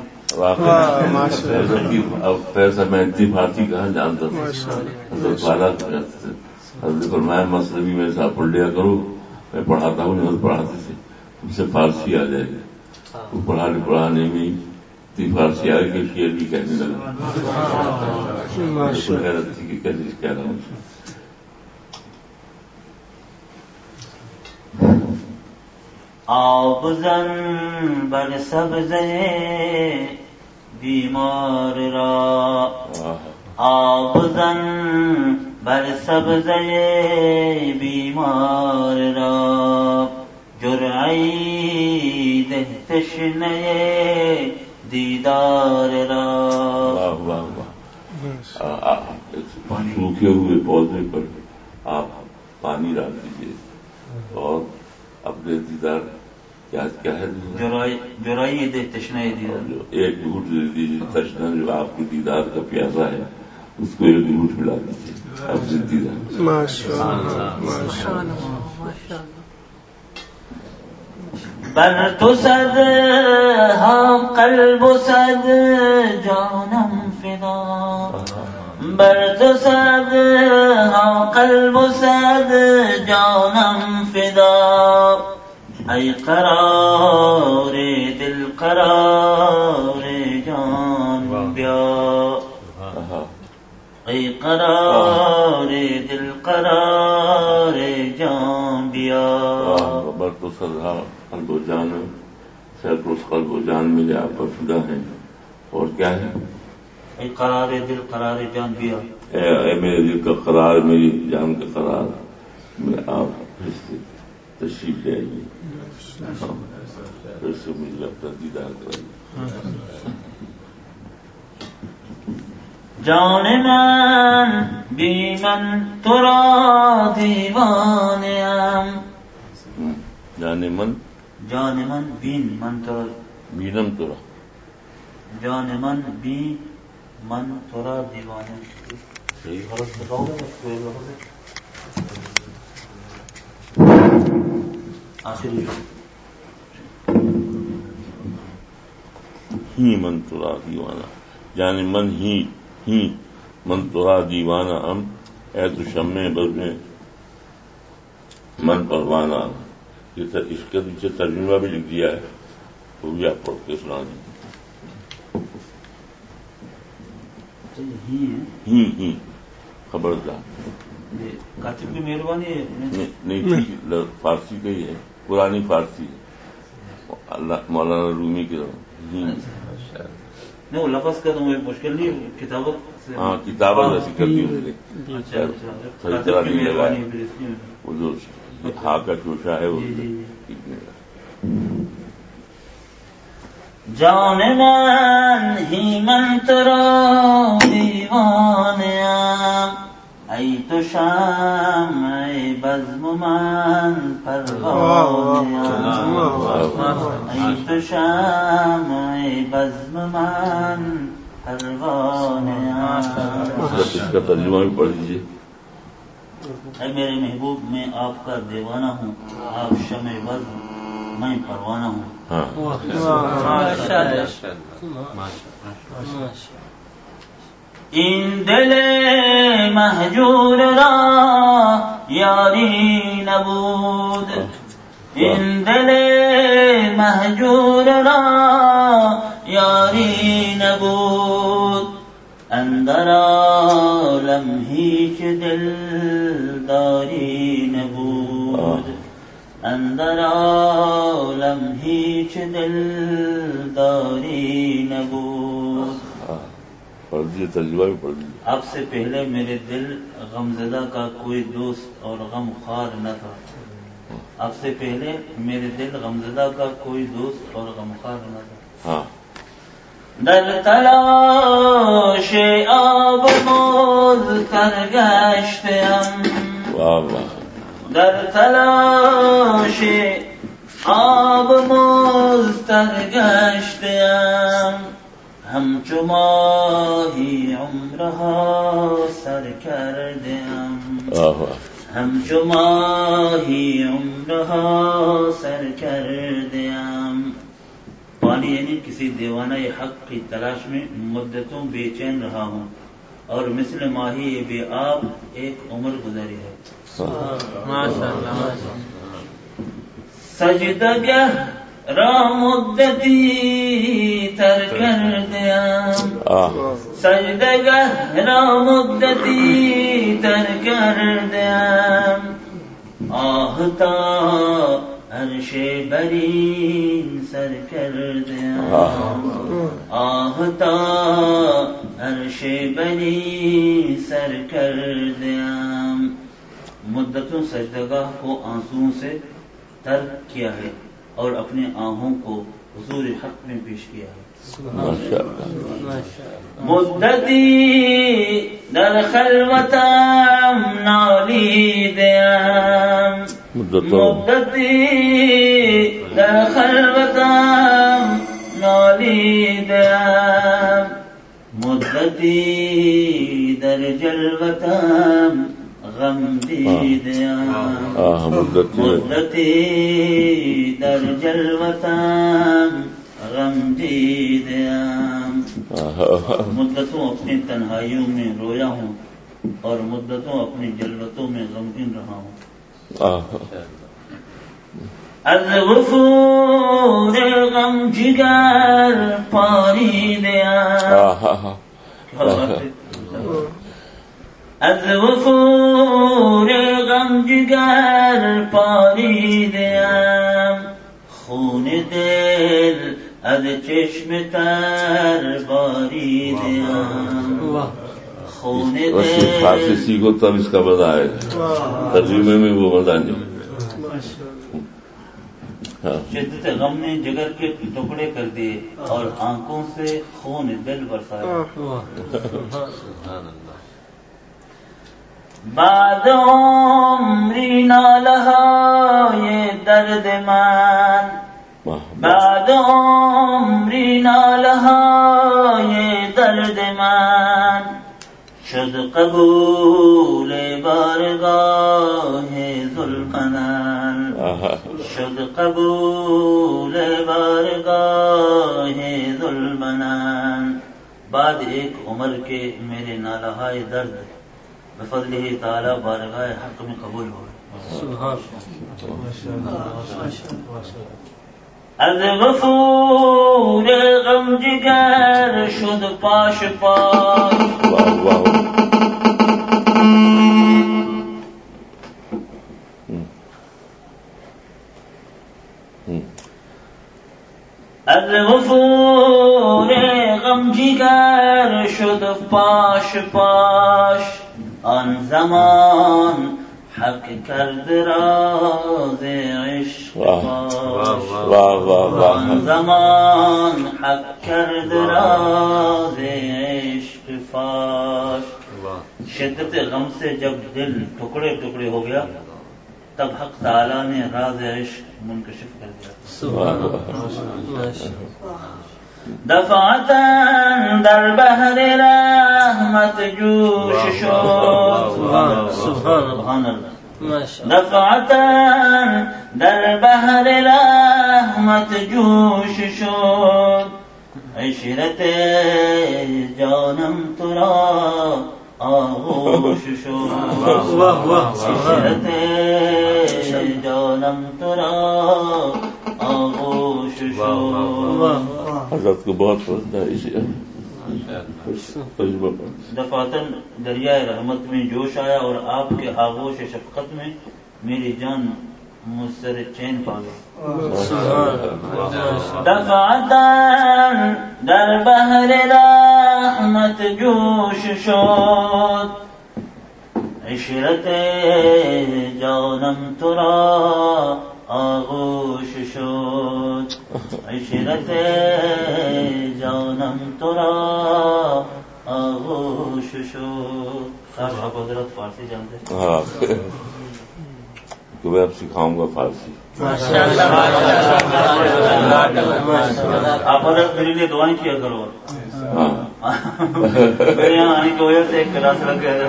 [SPEAKER 2] اب پیسہ میں اتنی بھارتی کہاں جانتا تھا. حضرت والا حضرت فرمایا مصنوی میں صاحب پڑھ لیا کرو، میں پڑھاتا ہوں نہیں پڑھاتے تھے ان سے فارسی آ جائے گی. وہ پڑھانے پڑھانے میں اتنی فارسی آئے کہ شعر بھی کہنے لگا. حیرت تھی کہ کیا کہہ رہا ہوں.
[SPEAKER 1] آب زن بر سبزه بیمار را آب زن بر سبزه بیمار را جرعی ده تشنه دیدار را.
[SPEAKER 2] واہ واہ واہ. سوکھے ہوئے پودے پر آپ پانی ڈال دیجیے اور اپنے دیدار کیا کیا ہے
[SPEAKER 1] جرائی دے تشنہ دیدار،
[SPEAKER 2] جو ایک گھوٹ دے دیجیے تشنہ جو آپ کی دیدار کا پیاسا ہے اس کو ایک گھوٹ پلا دیجیے اپنے دیدار.
[SPEAKER 1] بر تو صد ہاں قلب و صد جانم فدا بر تو صد ہاں قلب و صد جانم فدا ای قرار دل قرار جان بیا ای قرار دل قرار جان بیا.
[SPEAKER 2] بر تو سدا قلب و جان سینکڑوں قلب و جان میرے آپ پر فدا ہیں. اور کیا ہے؟
[SPEAKER 1] اے قرار دل قرار جان بیا.
[SPEAKER 2] اے میرے دل کا قرار میری جان کا قرار میں آپ پھر سے تشریف لے آئیے پھر سے مجھے اپنا دیدار کرائیے.
[SPEAKER 1] جان من بی من ترا دیوانیم.
[SPEAKER 2] جان من
[SPEAKER 1] جان من بین من ترا
[SPEAKER 2] بینم ترا
[SPEAKER 1] جان من بی من ترا دیوانیم.
[SPEAKER 2] صحیح
[SPEAKER 1] غلط بتاؤ آخری
[SPEAKER 2] ہی من ترا دیوانہ جان من ہی ہی من ترا دیوانہ ہم اے تو شمع بز میں من پروانہ. یہ اس کے نیچے ترجمہ بھی لکھ دیا ہے وہ بھی آپ پڑھ کے سنا دیں. ہی ہی خبردار
[SPEAKER 1] کاتب کی مہربانی ہے.
[SPEAKER 2] نہیں ٹھیک فارسی کا ہی ہے پرانی فارسی ہے اللہ مولانا رومی کی طرح.
[SPEAKER 1] نہیں وہ لفظ کا تو مجھے مشکل نہیں کتابت
[SPEAKER 2] ہاں کتابت ایسی کرتی ہوں صحیح طرح نہیں لگا وہ جو ہاں کا چوشا ہے وہ
[SPEAKER 1] جان من ہی من ترا دیوانیم ای تو شمع بزم من پروانیم ای تو شمع بزم من پروانیم.
[SPEAKER 2] اس کا ترجمہ بھی پڑھ دیجیے.
[SPEAKER 1] اے میرے محبوب میں آپ کا دیوانہ ہوں، آپ شمع بز میں پروانہ ہوں. این دل مہجور را یاری نبود، این دل مہجور را یاری نبود، اندر عالم هیچ دلداری نبود، اندر عالم هیچ دلداری نبود.
[SPEAKER 2] پڑھ لیجیے، ترجمہ بھی پڑھ لیجیے.
[SPEAKER 1] آپ سے پہلے میرے دل غمزدہ کا کوئی دوست اور غم خوار نہ تھا. آپ سے پہلے میرے دل غمزدہ کا کوئی دوست اور غم خوار نہ تھا.
[SPEAKER 2] ہاں.
[SPEAKER 1] در تلاش آب موز سرگشتم،
[SPEAKER 2] واہ واہ.
[SPEAKER 1] در تلاش آب موز سرگشتم، همچو ماهی عمرها سر کردم، همچو ماهی عمرها سر کردم. پانی یعنی کسی دیوانہ حق کی تلاش میں مدتوں بے چین رہا ہوں، اور مثل ماہی بے آب ایک عمر گزری ہے. سجدگہ را مدتی تر کر دیم، سجدگہ را مدتی تر کر دیم، آہتا عرش برین سر کر دیم، آہتا عرش برین سر کر دیم. مدتوں سجدگاہ کو آنسوؤں سے ترک کیا ہے اور اپنے آہوں کو حضور حق میں پیش کیا ہے. مدتی در خلوتم نالیدم، مدتی در خلوتم نالیدم، مدتی در جلوتم غم دیدم، مدتی در جلوتم غم دیدم. مدتوں اپنی تنہائیوں میں رویا ہوں اور مدتوں اپنی جلوتوں میں غمگین رہا ہوں. از غفور غم جگر پاریدم، از غفور غم جگر پاریدم، خون دل از چشم تر باریدم، خون دل.
[SPEAKER 2] فارسی سیکھو تب اس کا مزہ آئے گا، ترجمے میں وہ مزہ نہیں.
[SPEAKER 1] شدت غم نے جگر کے ٹکڑے کر دیے اور آنکھوں سے خون دل برسایا. بعد عمری نالہا یہ درد من، بعد عمری نالہا یہ درد من، شد قبول بارگاہ ذوالمنن، شد قبول بارگاہ ذوالمنن. بعد ایک عمر کے میرے نالہائے درد بفضلہ تعالی بارگاہ حق میں قبول ہو. از غفور غم جگر شد پاش پاش، از غفور غم جگر شد پاش پاش، آن زمان حق کرد راز عشق فاش، آن زمان حق کرد راز عشق فاش. شدت غم سے جب دل ٹکڑے ٹکڑے ہو گیا تب حق تعالیٰ نے راز عشق منکشف کر دیا. دفعتاً در بحر رحمت جوش شد. سبحان اللہ. دفعتاً در بحر رحمت جوش شد. عشرت جانم تو را آغوش شد. عشرت جانم تو را آغوش شد.
[SPEAKER 2] حضرت کو بہت پسند ہے.
[SPEAKER 1] دفاتن دریائے رحمت میں جوش آیا اور آپ کے آغوش شفقت میں میری جان مجھ سے چین پا گئی. دفعتن در بحر رحمت جوش شد. عشرت جانم تو را آغوش شد. عشرت جانم تو را آغوش شد. صاحب آپ حضرت فارسی جانتے ہیں؟
[SPEAKER 2] ہاں تو میں اب سکھاؤں گا فارسی.
[SPEAKER 1] آپ حضرت میرے لیے دعائیں کیا کرو.
[SPEAKER 2] ہاں
[SPEAKER 1] میرے یہاں آنے کی وجہ سے ایک کلاس لگ گیا.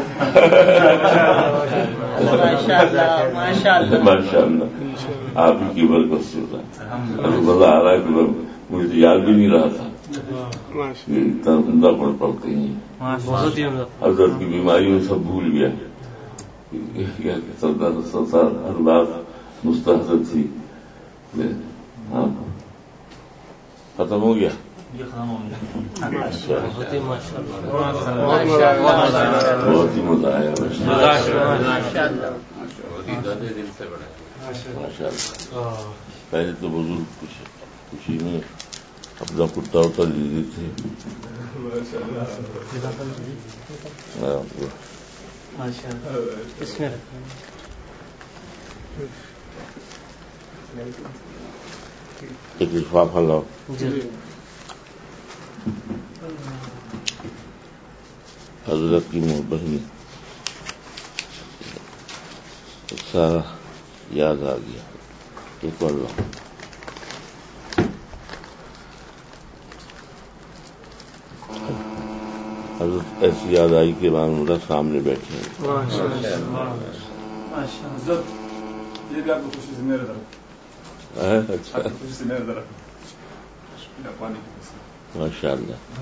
[SPEAKER 2] ماشاء اللہ آپ ہی کی برکت سے ہوتا ہے. مزہ آ رہا ہے کہ مجھے تو یاد بھی نہیں رہا تھا اتنا عمدہ پڑھ پڑھتے ہیں. حضرت کی بیماری میں سب بھول گیا. ہر بات مستحضر تھی. ہاں ختم ہو گیا.
[SPEAKER 1] یہ ختم ہو گیا.
[SPEAKER 2] بہت ہی مزہ آیا. ماشاء اللہ. پہلے تو بزرگ کچھ خوشی میں اپنا کتا وتا لے لیتے تھے.
[SPEAKER 5] اس میں
[SPEAKER 2] ایک لفافہ لاؤ. حضرت کی محبت میں سارا یاد آ گیا. ایک اور لاؤ. حضرت ایسی یاد آئی کہ رام سامنے بیٹھے ہیں.
[SPEAKER 3] یہ بھی آپ کو خوشی سے میرے طرف. اچھا خوشی سے میرے طرف پانی کی.
[SPEAKER 2] ماشاء اللہ.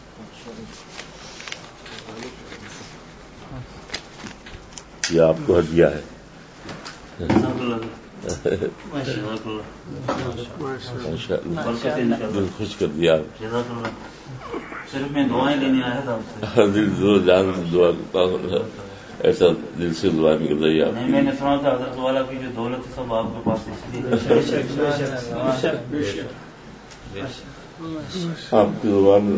[SPEAKER 2] یہ آپ کو ہدیہ ہے. ماشاء اللہ دل خوش کر دیا.
[SPEAKER 1] صرف میں دعائیں لینے آیا تھا.
[SPEAKER 2] دل دو جان دعا کرتا ہوں. ایسا دل سے دعا نکل رہی ہے.
[SPEAKER 1] نہیں میں نے سنا تھا حضرت والا کی جو دولت ہے سب آپ کے پاس اس لیے.
[SPEAKER 2] آپ کی زبان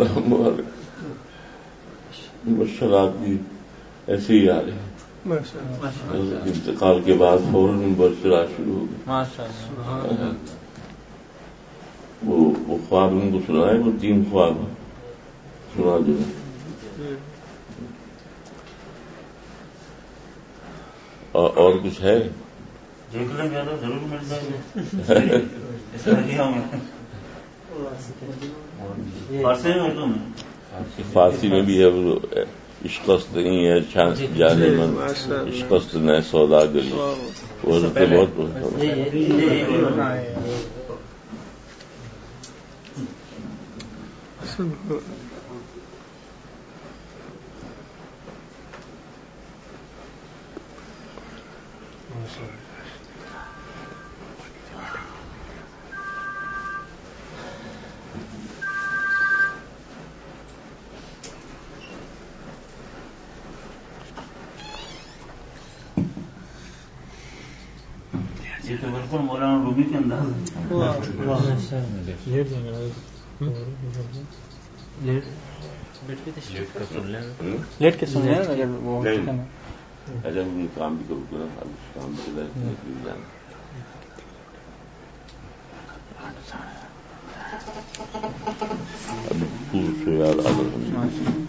[SPEAKER 2] مبشرات بھی ایسے ہی آ رہے ہیں. انتقال کے بعد فوراً مبشرات شروع ہو گئی. وہ خواب ان کو سنا ہے. وہ تین خواب سنا دو. اور کچھ ہے؟
[SPEAKER 1] دیکھ لیں گے ضرور مل جائے گا. اس فارسی میں تم
[SPEAKER 2] فارسی میں بھی ہے. وہ عشقست نہیں ہے جانے من عشقست نئے سوداگری. وہ بہت
[SPEAKER 1] یہ تو بالکل مولانا رومی کے انداز
[SPEAKER 5] لیٹ کے سن
[SPEAKER 2] اچھا کام بھی کروں گا. کام سے ابھی پور سے یاد آ رہا.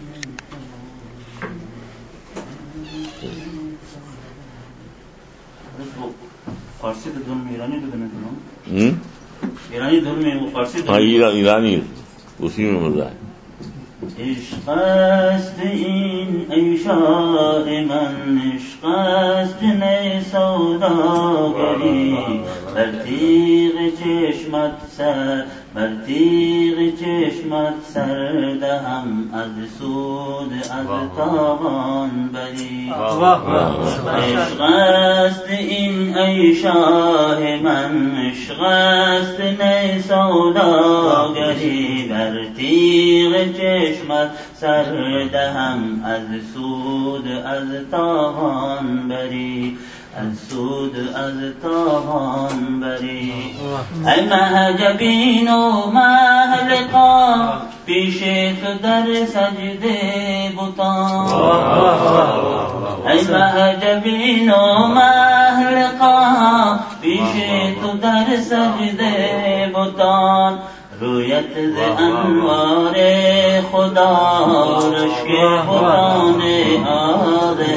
[SPEAKER 1] فارسی دھن میں ایرانی دھن میں ایرانی دھن میں وہ فارسی.
[SPEAKER 2] ہاں ایرانی اسی میں مزہ ہے.
[SPEAKER 1] عشق است این ای شاه من، عشق است نی سوداگری، بر تیغ چشمت سر بر تیغ چشمت سر دهم، از سود از تاوان بری. عشق است این ای شاه من، عشق است نی سوداگری، بر تیغ چشمت سر دهم، از سود از تاوان بری، از سود از تاوان بری. ای مه جبین و مه لقا، پیش تو در سجده بتان. ای مه جبین و مه لقا، پیش تو در سجده بتان. رویت ز انوار خدا، رشک بتان آذری،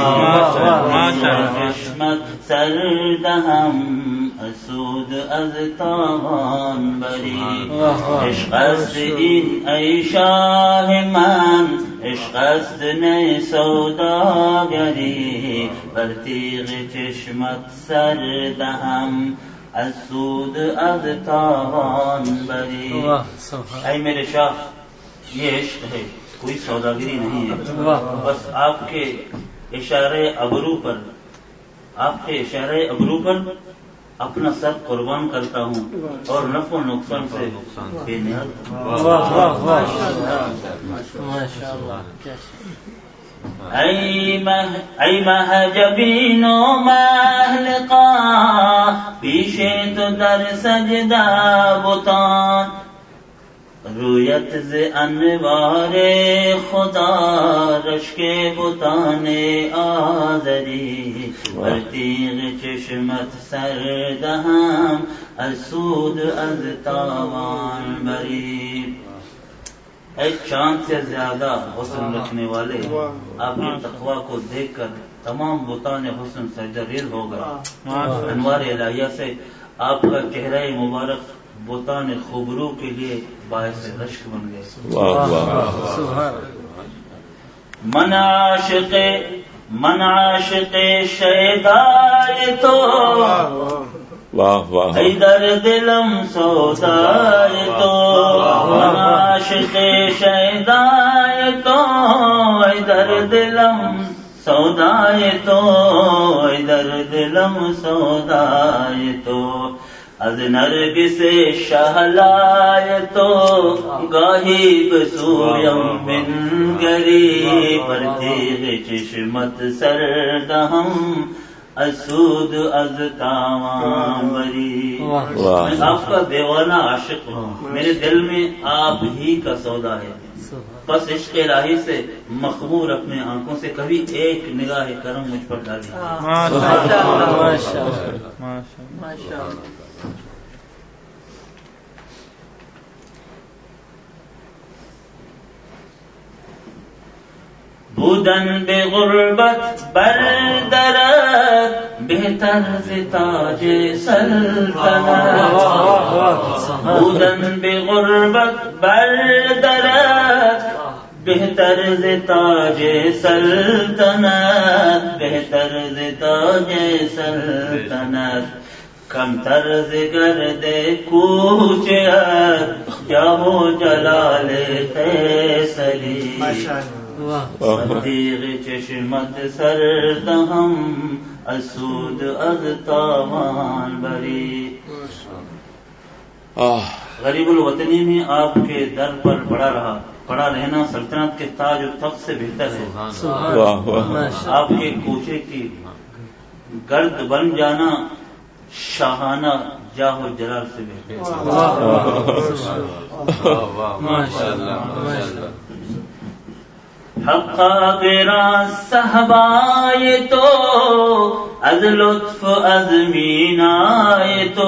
[SPEAKER 1] چشمت سر دهم، سود از تاوان بری. عشق است این ای شاه من، عشق است نی سوداگری، بر تیغ چشمت سر دهم، از سود از تاوان بری. اے میرے شاہ، یہ عشق ہے، کوئی سوداگری نہیں ہے. بس آپ کے اشارے ابرو پر آپ کے اشارے ابرو پر اپنا سر قربان کرتا ہوں، اور نفع و نقصان سے بے نیاز. ای مہ جبین و مہ لقا، پیش تو در سجدہ بتان. رویت ز انوار خدا، رشک بتان آذری، بر تیغ چشمت سر دهم، از سود از تاوان بری. ایک چاند سے زیادہ حسن رکھنے والے آپ کی تقوی کو دیکھ کر تمام بتان حسن سجدہ ریز ہو گئے. انوار الہیہ سے آپ کا چہرہ مبارک بتان خوبرو کے لیے باعث رشک بن گئے. من عاشق من عاشق شیدائے تو،
[SPEAKER 2] واہ واہ،
[SPEAKER 1] ای در دلم سودائے تو. من عاشق شیدائے تو، ای در دلم سودائے تو، ای در دلم سودائے تو. از نرگس شہلائے تو، گاہی بسویم بنگری، پر تیغ چشمت سر دهم، از سود از تاوان بری. میں آپ کا دیوانہ عاشق ہوں، میرے دل میں آپ ہی کا سودا ہے. بس عشق الہی سے مخمور اپنے آنکھوں سے کبھی ایک نگاہ کرم مجھ پر ڈالی. بودن بے غربت بردرت، بہتر ز تاج سلطنت. بودن بے غربت بردرت، بہتر ز تاج سلطنت، بہتر ز تاج سلطنت. کم طرز گرد کوچر، جاہو جلال فیصلی، تیغ چشمت سر دهم، از سود از تاوان بری. غریب الوطنی میں آپ کے در پر پڑا رہا پڑا رہنا سلطنت کے تاج و تخت سے بہتر ہے. آپ کے کوچے کی گرد بن جانا شاہانہ جاہ و جلال سے بہتر. حقا گرا صحبائے تو، از لطف از مینائے تو.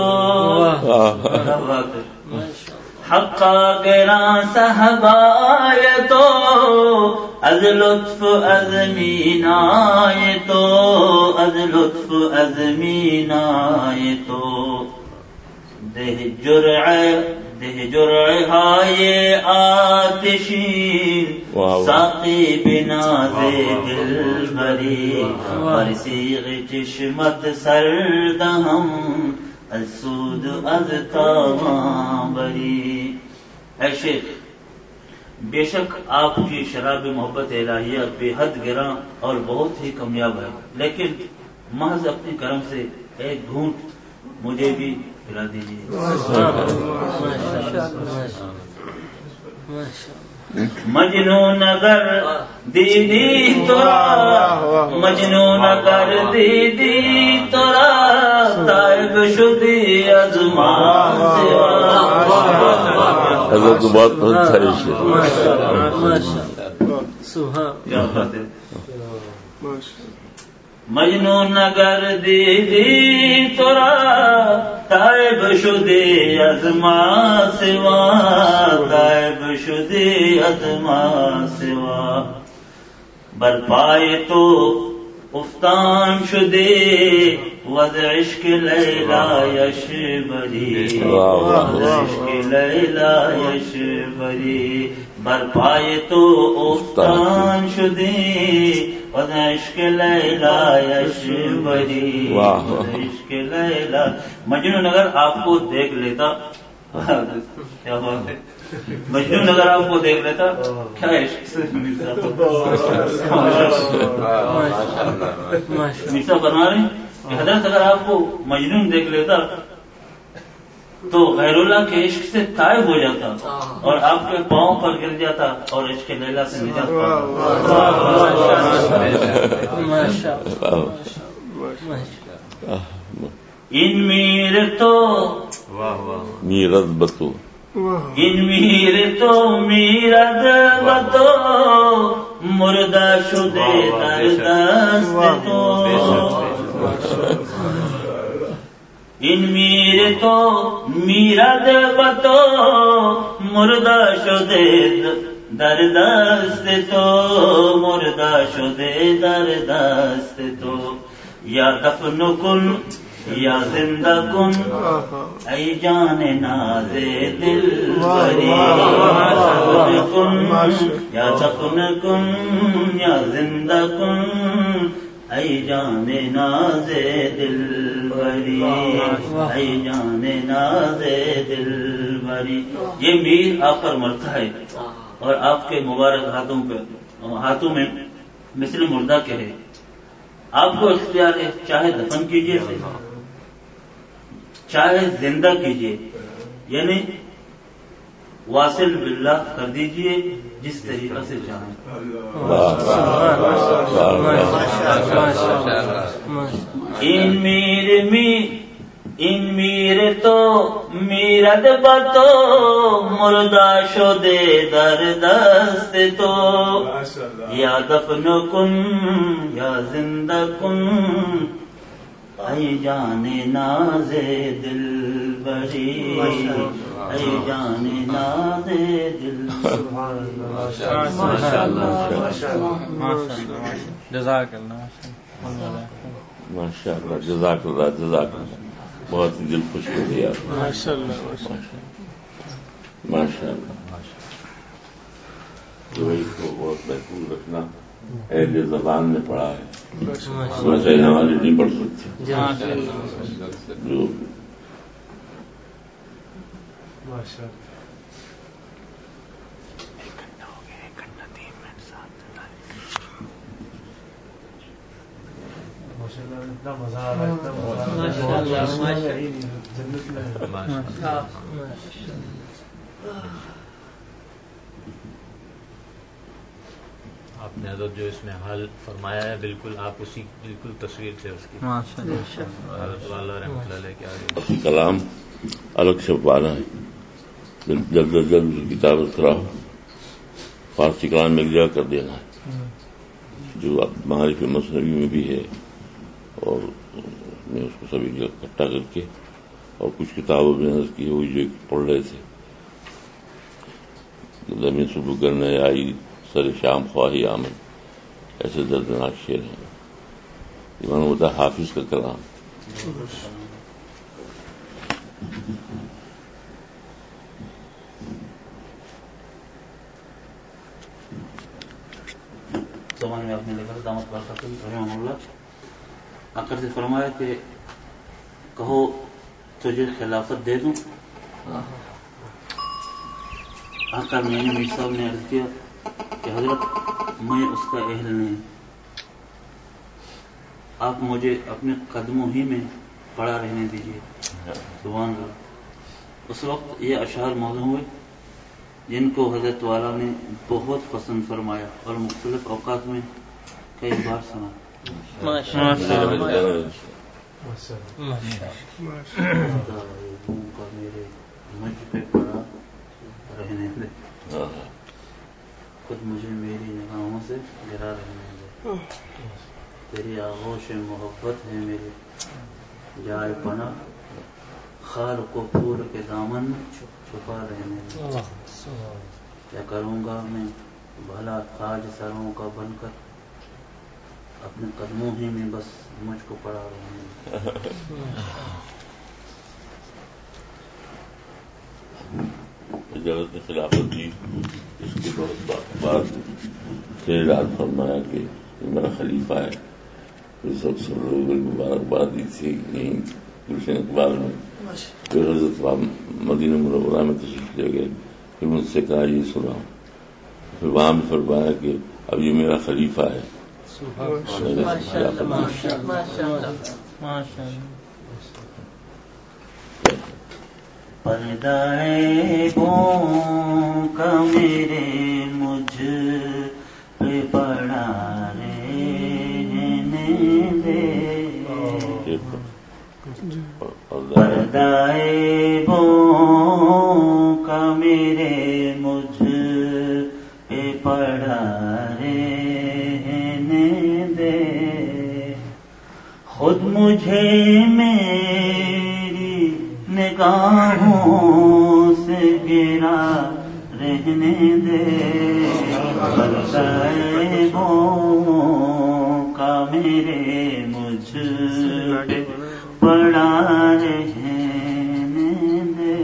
[SPEAKER 1] حقا گرا صحبائے تو، از لطف از مینائے تو، از لطف از مینائے تو. دہ جرع ده جرعهای آتشین ساقی بناز دلبری برسیغ چشمت سردهم از سود از تاوان بری. اے شیخ، بے شک آپ کی شراب محبت الہیہ بے حد گراں اور بہت ہی کامیاب ہے، لیکن محض اپنے کرم سے ایک گھونٹ مجھے بھی پلا دیجیے. مجنون اگر دیدی تورا، مجنون اگر دیدی تورا، تائب شدی از ما سوا.
[SPEAKER 2] حضرت کو بہت پسند تھا.
[SPEAKER 1] کیا بات ہے. مجنون اگر دیدی تورا، تائب شدی از ما سوا، تائب شدی از ما سوا. بر پای تو افتان شدی وز عشق لیلا یشبری، وز عشق لیلا یشبری. بر پای تو افتان شدی وز عشق لیلا یشبری، وز عشق لیلا. مجنون اگر آپ کو دیکھ لیتا، کیا بات ہے، مجنون اگر آپ کو دیکھ لیتا کیا عشق سے مرزا فرما رہے ہیں کہ حضرت اگر آپ کو مجنون دیکھ لیتا تو غیر اللہ کے عشق سے طائب ہو جاتا اور آپ کے پاؤں پر گر جاتا اور عشق لیلا سے نجات پاتا. ان میر تو
[SPEAKER 2] میرد بتو،
[SPEAKER 1] ان میر تو میرد بتو، مردہ شدے در دست تو. ان میر تو میرد بتو، مردہ شدے در دست تو، مردہ شدے در دست تو. یا دفن کن یا زندہ کن ای جان ناز دل بری. یا دفن کن یا زندہ کن ای جان ناز دل بری، ای جان ناز دل بری. یہ میر آپ پر مرتا ہے اور آپ کے مبارک ہاتھوں پہ ہاتھوں میں مثل مردہ کے ہے. آپ کو اختیار ہے، چاہے دفن کیجیے اسے، چاہے زندہ کیجیے، یعنی واصل باللہ کر دیجیے جس طریقہ سے چاہیں. ان میر می ان میر تو میرد بتو، مردہ شدے در دست تو. یا دفن کن یا زندہ کن ای جان ناز دل بری، ای جان ناز دل.
[SPEAKER 5] جزاک اللہ،
[SPEAKER 2] ماشاء اللہ، جزاک اللہ، جزاک اللہ. بہت دل خوش ہو گیا.
[SPEAKER 5] ماشاء اللہ،
[SPEAKER 2] ماشاء اللہ. جو اس کو بہت محفوظ رکھنا اہل زبان میں پڑھا ہے، ویسے ہماری نہیں پڑھ سکتے. جو
[SPEAKER 6] آپ نے حضرت جو اس میں حال فرمایا ہے بالکل آپ اسی بالکل تصویر سے اس کی حضرت والا رحمۃ اللہ علیہ کے آگے
[SPEAKER 2] اپنی کلام الگ چھپوانا ہے. جلد از جلد اس کی کتابت کراؤ، فارسی کلام میں لیا کر دینا ہے جو اب معارف مثنوی میں بھی ہے، اور میں اس کو سبھی اکٹھا کر کے اور کچھ کتابوں میں نظر کی ہوئی جو پڑھ رہے تھے. زمین صبح کرنے آئی سر شام خواہی آمن، ایسے دردناک شعر ہیں. ایمان ہوتا ہے حافظ کا کلام.
[SPEAKER 1] ज़माने में आपने लिखा था दामत बरकत रहमहुल्लाह, आकर से फरमाया कि कहो तुझे खिलाफत दे दूं। आकर मैंने मीर साहब ने अर्ज किया कि हजरत मैं उसका अहल नहीं, आप मुझे अपने कदमों ही में पड़ा रहने दीजिए। सुभान अल्लाह। उस वक्त ये अशआर मौजूद हुए जिनको हजरत वाला ने बहुत पसंद फरमाया और मुख्तलिफ औकात में कई बार सुना। का मेरे मुझ पे पड़ा रहने दे, खुद मुझे मेरी निगाहों से गिरा रहने दे, तेरी आगोश मोहब्बत है मेरे जाए पना, खार को फूल के दामन छुपा रहने दे। क्या करूँगा मैं भला ताज सरों का बनकर, अपने कदमों ही में बस मुझको पड़ा रहने दे।
[SPEAKER 2] जब उसने खिलाफत दी इसके बहुत बाद से रात फरमाया कि मेरा खलीफा है, तो सब सब लोगों मुबारकबाद दी थी यहीं गुलशन इकबाल में। फिर हजरत मदीना मुनव्वरा में तशरीफ ले गए, फिर मुझसे कहा ये सुनाओ, फिर वहां भी फरमाया कि अब ये मेरा खलीफा है।
[SPEAKER 1] पर्दाए गों का मेरे मुझ पे पड़ा रहने दे, पर्दाए गों का मेरे मुझ पे पड़ा रहने दे, खुद मुझे मेरी निगाहों से गिरा रहने दे, पर्दाए गों का मेरे मुझ पे पड़ा रहने दे,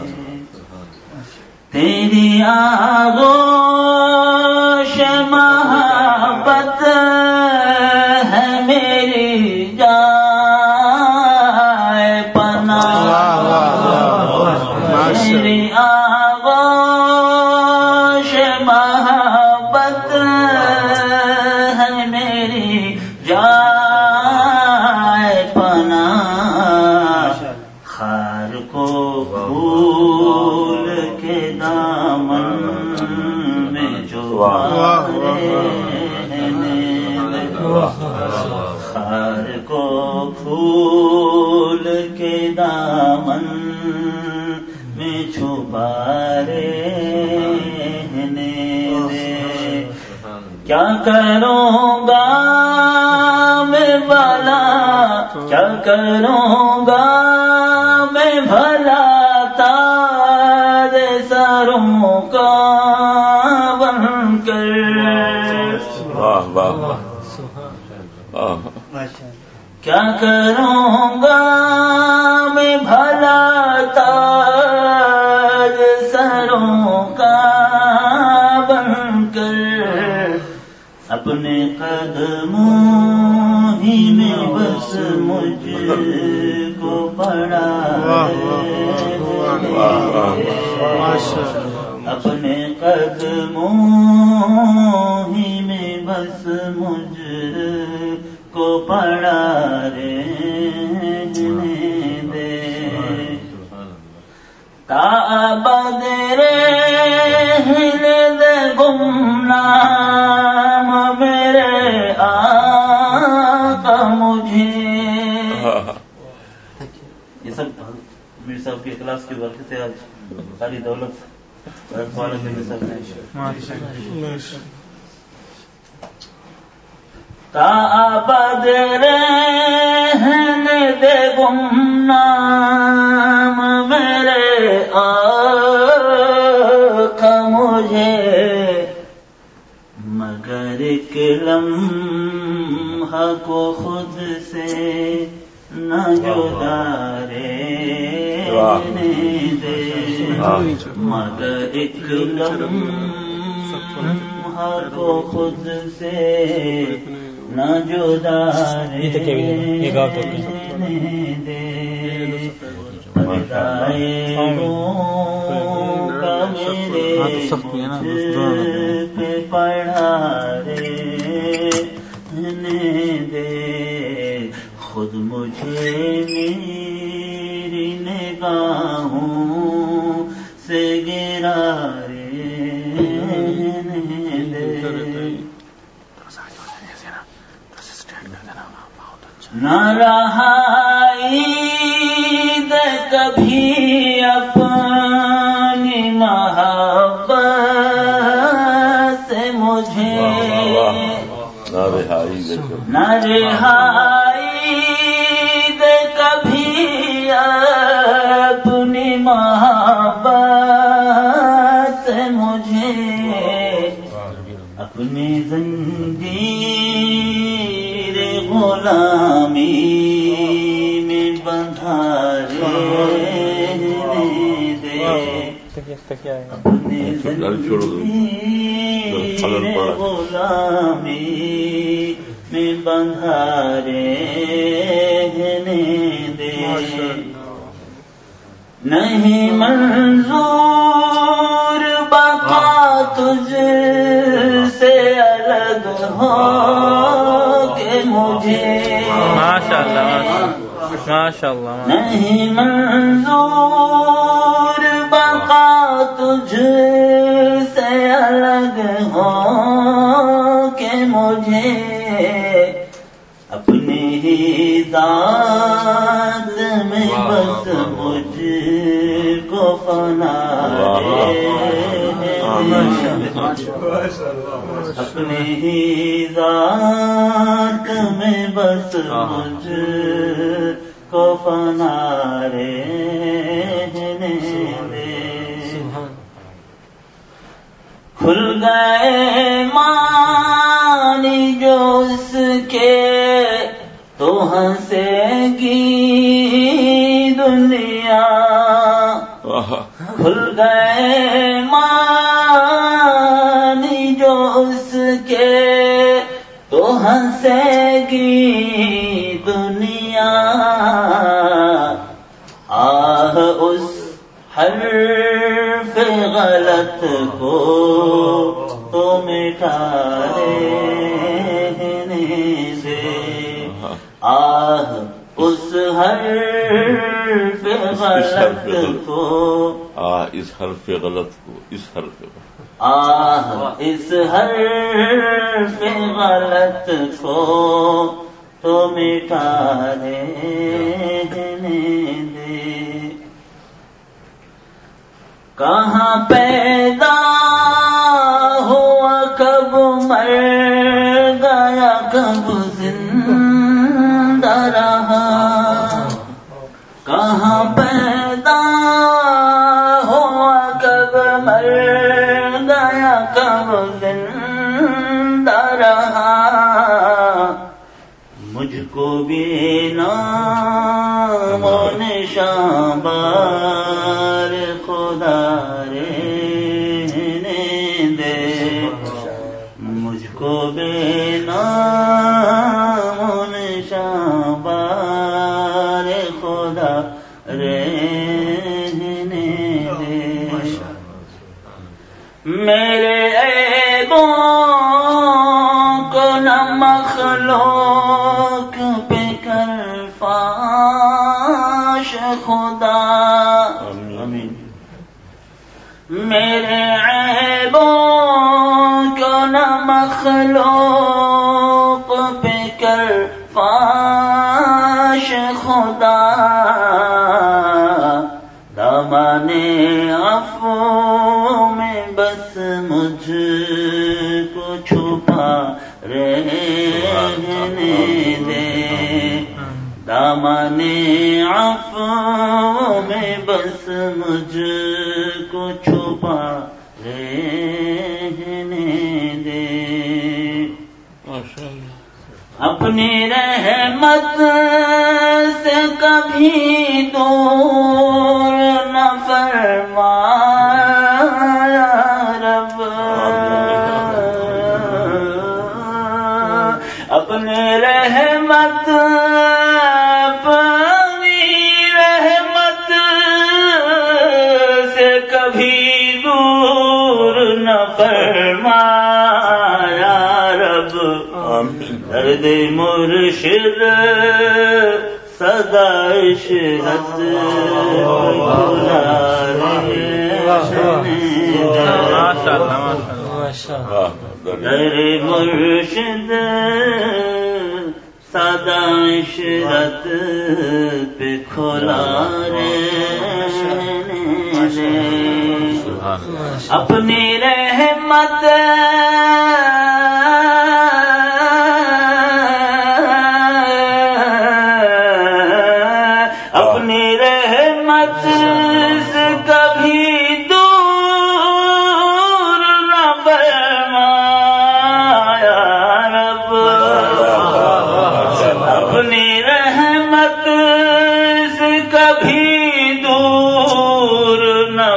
[SPEAKER 1] तेरी आगोश मोहब्बत है मेरी जाए पना, मेरी आगोश मोहब्बत है मेरी जाए पना, खार को फूल के दामन में छुपा रहने दे, खार को फूल के दामन में छुपा रहने दे, क्या करूँगा मैं भला, क्या करूँगा मैं भला तारे सरों का बनकर,
[SPEAKER 2] वाह वाह वाह,
[SPEAKER 1] क्या करूँगा मैं भला ताज सरों का बनकर, अपने कदमों ही में बस मुझको पड़ा अपने कदमों ही में बस मुझको पड़ा रहने दे, ताबद रहने दे गुमनाम मेरे आका मुझे। ये सब मीर साहब के इखलास की बरकत है, आज सारी दौलत वाले मीर साहब ने। ताबद रहने दे गुमनाम मेरे आका मुझे, मगर एक लम्हा को खुद से न जुदा रहने दे, मगर एक लम्हा کو خود سے نہ جدا رہنے دے پردائے روح کا میرے پہ پڑھا رہنے دے خود مجھے میری نگاہوں سے گرا نہ رہا عید کبھی اپنی محبت سے مجھے نہ رہا عید کبھی اپنی محبت سے مجھے اپنی زنجیر غلامی میں بندھا رہنے دے اپنی زنجیر غلامی میں بندھا رہنے دے نہیں منظور بقا تجھ سے الگ ہو کہ مجھے
[SPEAKER 5] ماشاءاللہ
[SPEAKER 1] نہیں منظور بقا تجھ سے الگ ہو کہ مجھے اپنی ہی ذات میں بس مجھ کو فنا اپنی ہی ذات میں بس مجھ کو فنا رہنے دے کھل گئے مانی جو اس کے تو ہنسے گی دنیا کھل گئے مانی جو اس کے تو ہنسے گی دنیا آہ اس حرف غلط کو تو مٹا رہنے دے آہ اس حرف غلط کو
[SPEAKER 2] آہ اس حرف غلط کو اس حرف
[SPEAKER 1] آہ اس حرف غلط کو تو مٹا رہنے دے کہاں پیدا ہوا کب مر گیا کب زندہ رہا کہاں پیدا ہوا کب مر گیا کب زندہ رہا مجھ کو بھی نام و نشان بار خدا رہنے دے مجھ کو بھی نام و نشان بار خدا رہنے دے میرے عیبوں کو نہ مخلوق پہ کر فاش خدا آمین میرے عیبوں کو نہ مخلوق پہ کر فاش خدا دامن عفو میں بس مجھ کو چھپا رہنے دے دامن عفو میں بس مجھ کو چھپا رہنے دے اپنی رحمت سے کبھی دور نہ فرمایا رب فرمایا رب درد مرشد صدا عشرت در مرشد صدا عشرت پہ کھلا رہنے دے اپنی رحمت اپنی رحمت سے کبھی دور نہ فرمایا رب اپنی رحمت سے کبھی دور نہ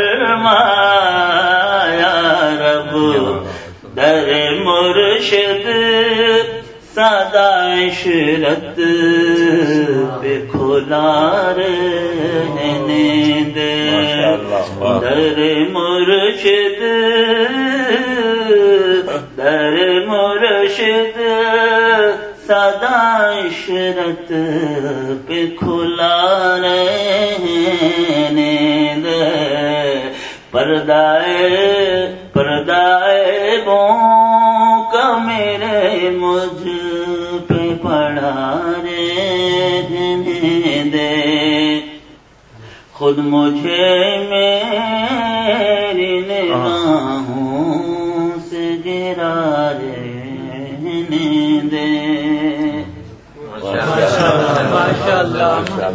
[SPEAKER 1] فرمایا رب در مرشد سادہ عشرت پہ کھلا رہنے دے در مرشد در مرشد سادہ عشرت پہ کھلا رہنے دے پردائے پردائے بوں کا میرے مجھ پہ پڑا رہنے دے خود مجھے میری نگاہوں سے گرا رہنے دے
[SPEAKER 2] ماشاء اللہ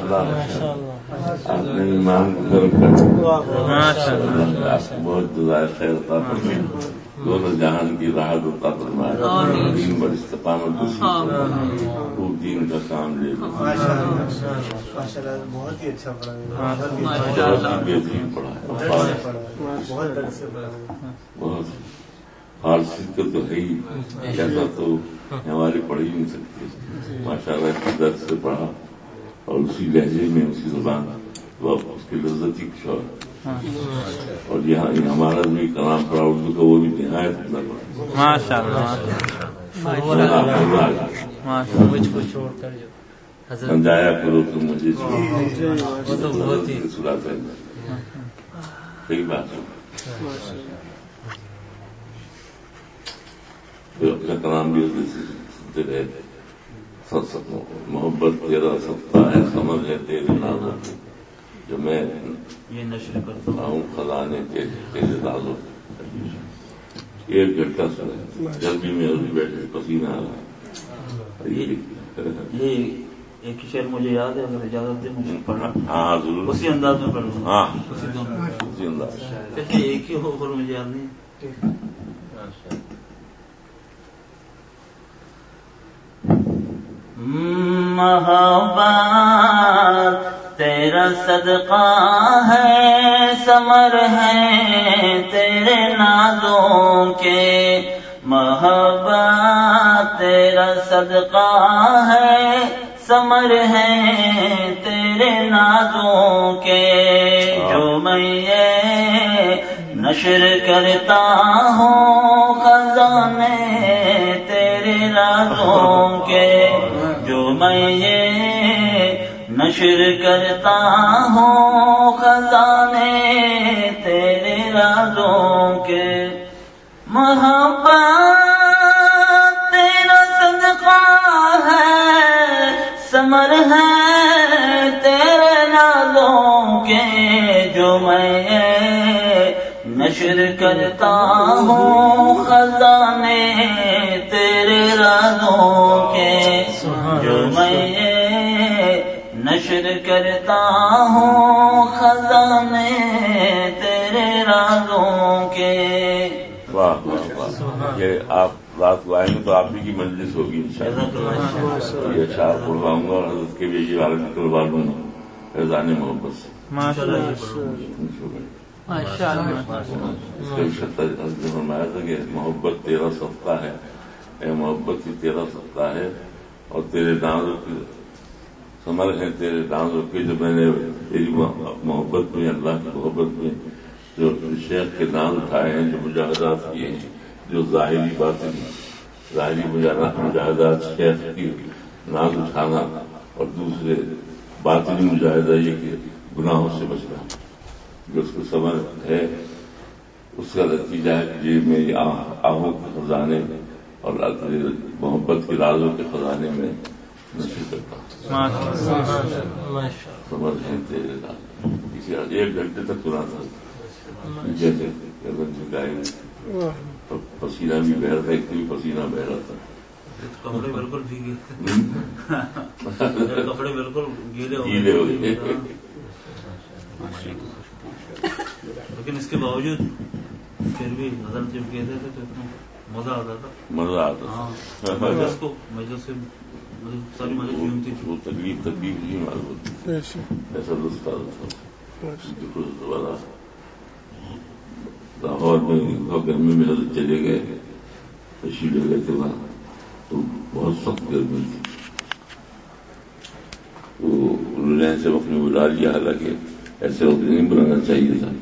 [SPEAKER 2] آپ نے ایمان گھر کر بہت جزائے خیر عطا فرمائے دونوں جہان کی راحت عطا فرمائے دین پر استقامت خوب دین کا کام لے لو
[SPEAKER 5] بہت ہی اچھا پڑھا
[SPEAKER 2] بہت ہی بہترین پڑھا ہے بہت فارسی کا تو ہے ہی کہتا تو ہماری پڑھ ہی نہیں سکتی ماشاء اللہ کی درد سے پڑھا اور اسی لہجے میں اسی زبان وہ اس کی لذت ہی کچھ اور اور یہاں ہمارا بھی کلام پڑا اردو کا وہ بھی نہایت اتنا پڑا
[SPEAKER 4] ماشاء اللہ
[SPEAKER 5] مجھ کو چھوڑ کر جو
[SPEAKER 2] سمجھایا کرو تو مجھے
[SPEAKER 5] بہت ہی
[SPEAKER 2] سلا کر صحیح بات ہے اپنا کلام بھی سنتے رہے محبت تیرا سستا ہے سمجھ ہے تیرے نازوں جو میں
[SPEAKER 1] یہ نشر کرتا
[SPEAKER 2] ہوں خزانے تیرے نازوں ایک گھنٹہ سنا جلدی میں ابھی بیٹھے پسینہ آ رہا
[SPEAKER 1] یہ ایک شعر مجھے یاد ہے اگر اجازت دے مجھے پڑھنا
[SPEAKER 2] ہاں ضرور
[SPEAKER 1] اسی انداز میں پڑھوں
[SPEAKER 2] ہاں
[SPEAKER 1] اسی
[SPEAKER 2] اسی انداز
[SPEAKER 1] ایک ہی ہو پر مجھے یاد نہیں محبت تیرا صدقہ ہے ثمر ہے تیرے نازوں کے محبت تیرا صدقہ ہے ثمر ہے تیرے نازوں کے جو میں یہ نشر کرتا ہوں خزانے تیرے رازوں کے جو میں یہ نشر کرتا ہوں خزانے تیرے رازوں کے محبت تیرا صدقہ ہے ثمر ہے تیرے نازوں کے جو میں نشر کرتا ہوں خزانے تیرے رازوں کے جو میں نشر کرتا ہوں خزانے تیرے رازوں کے
[SPEAKER 2] واہ واہ واہ یہ آپ رات کو آئیں گے تو آپ ہی کی مجلس ہوگی انشاءاللہ یہ اشعار پڑھواؤں گا اور حضرت کے بھی یہ عالم کروا لوں گا فیضان محبت سے فرمایا تھا کہ محبت تیرا صدقہ ہے اے محبت ہی تیرا صدقہ ہے اور تیرے نازوں کی ثمر ہے تیرے نازوں کے جو میں نے تیری محبت میں اللہ کی محبت میں جو شیخ کے نام اٹھائے ہیں، جو مجاہدات کیے ہیں، جو ظاہری باتیں ظاہری مجاہدات شیخ کی نام اٹھانا، اور دوسرے باطنی مجاہدہ یہ کہ گناہوں سے بچنا، جو اس کو سمجھ ہے اس کا نتیجہ ہے کہ یہ میری آہوں کے خزانے اور محبت کے رازوں کے خزانے میں نشر کرتا ہوں. سمجھ ہیں تیرے رات ایک گھنٹے تک سنا تھا، جیسے پسینہ بھی بہ رہا تھا، ایک بھی پسینہ بہ رہا تھا.
[SPEAKER 1] کپڑے بالکل بھیگے، کپڑے بالکل گیلے ہو گئے، لیکن اس کے باوجود پھر بھی حضرت جب کہتے تھے تو اتنا مزہ آتا تھا.
[SPEAKER 2] مزہ آتا تھا
[SPEAKER 1] مجلس کو مجلس سے ساری مجلس جمتی تھی.
[SPEAKER 2] وہ تکلیف تکلیف نہیں معلوم ہوتی، ایسا لطف آتا تھا. لاہور میں گرمی میں حضرت چلے گئے، تشریف لے گئے تھے وہاں، تو بہت سخت گرمی تھی. تو انہوں نے ایسے وقت میں بلا لیا، حالانکہ ایسے وقت نہیں بلانا چاہیے تھا.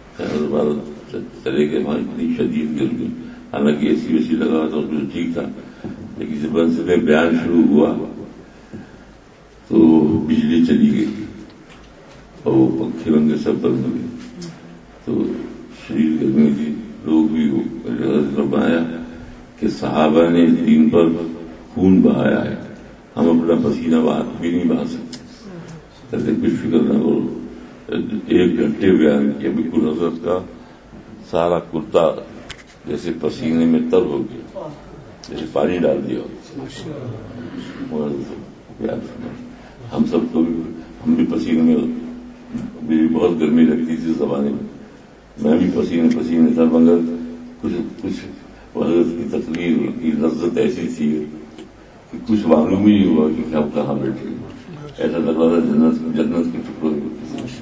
[SPEAKER 2] چلے گئے وہاں، اتنی شدید گرمی، حالانکہ اے سی ویسی لگا تھا اس میں ٹھیک تھا، لیکن جب منزل میں بیان شروع ہوا تو بجلی چلی گئی اور وہ پنکھے ونگے سب بند ہو گئے. تو شدید گرمی تھی، لوگ بھی فرمایا کہ صحابہ نے دین پر خون بہایا ہے، ہم اپنا پسینہ بھی نہیں بہا سکتے. کہتے کچھ فکر نہ کرو. ایک گھنٹے بیان کیا، بالکل حضرت کا سارا کرتا جیسے پسینے میں تر ہو گیا، جیسے پانی ڈال دیا. ہم سب کو بھی ہم بھی پسینے میں، میری بہت گرمی لگتی تھی اس زمانے میں، میں بھی پسینے پسینے تھا، مگر کچھ کچھ حضرت کی تقریر کی لذت ایسی تھی کہ کچھ معلوم ہی نہیں ہوا کہ ہم کہاں بیٹھے. ایسا لگ رہا تھا جنت جنت کے ٹکڑوں میں،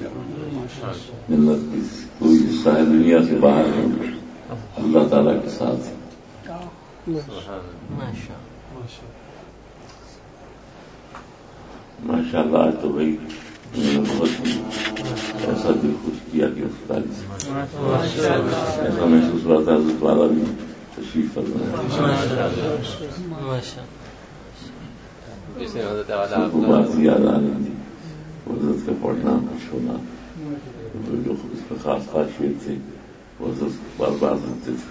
[SPEAKER 2] جنت کی کوئی حصہ ہے دنیا سے باہر ہے، اللہ تعالیٰ کے ساتھ. ماشاء اللہ. آج تو بھائی میں نے بہت ایسا دل خوش کیا کہ ایسا محسوس ہوا تھا حضرت والا بھی تشریف فرما بات یاد آ رہی تھی. حضرت کا پڑھنا خوش ہونا، جو اس میں خاص خاص شعر تھے وہ حضرت بار بار سنتے تھے.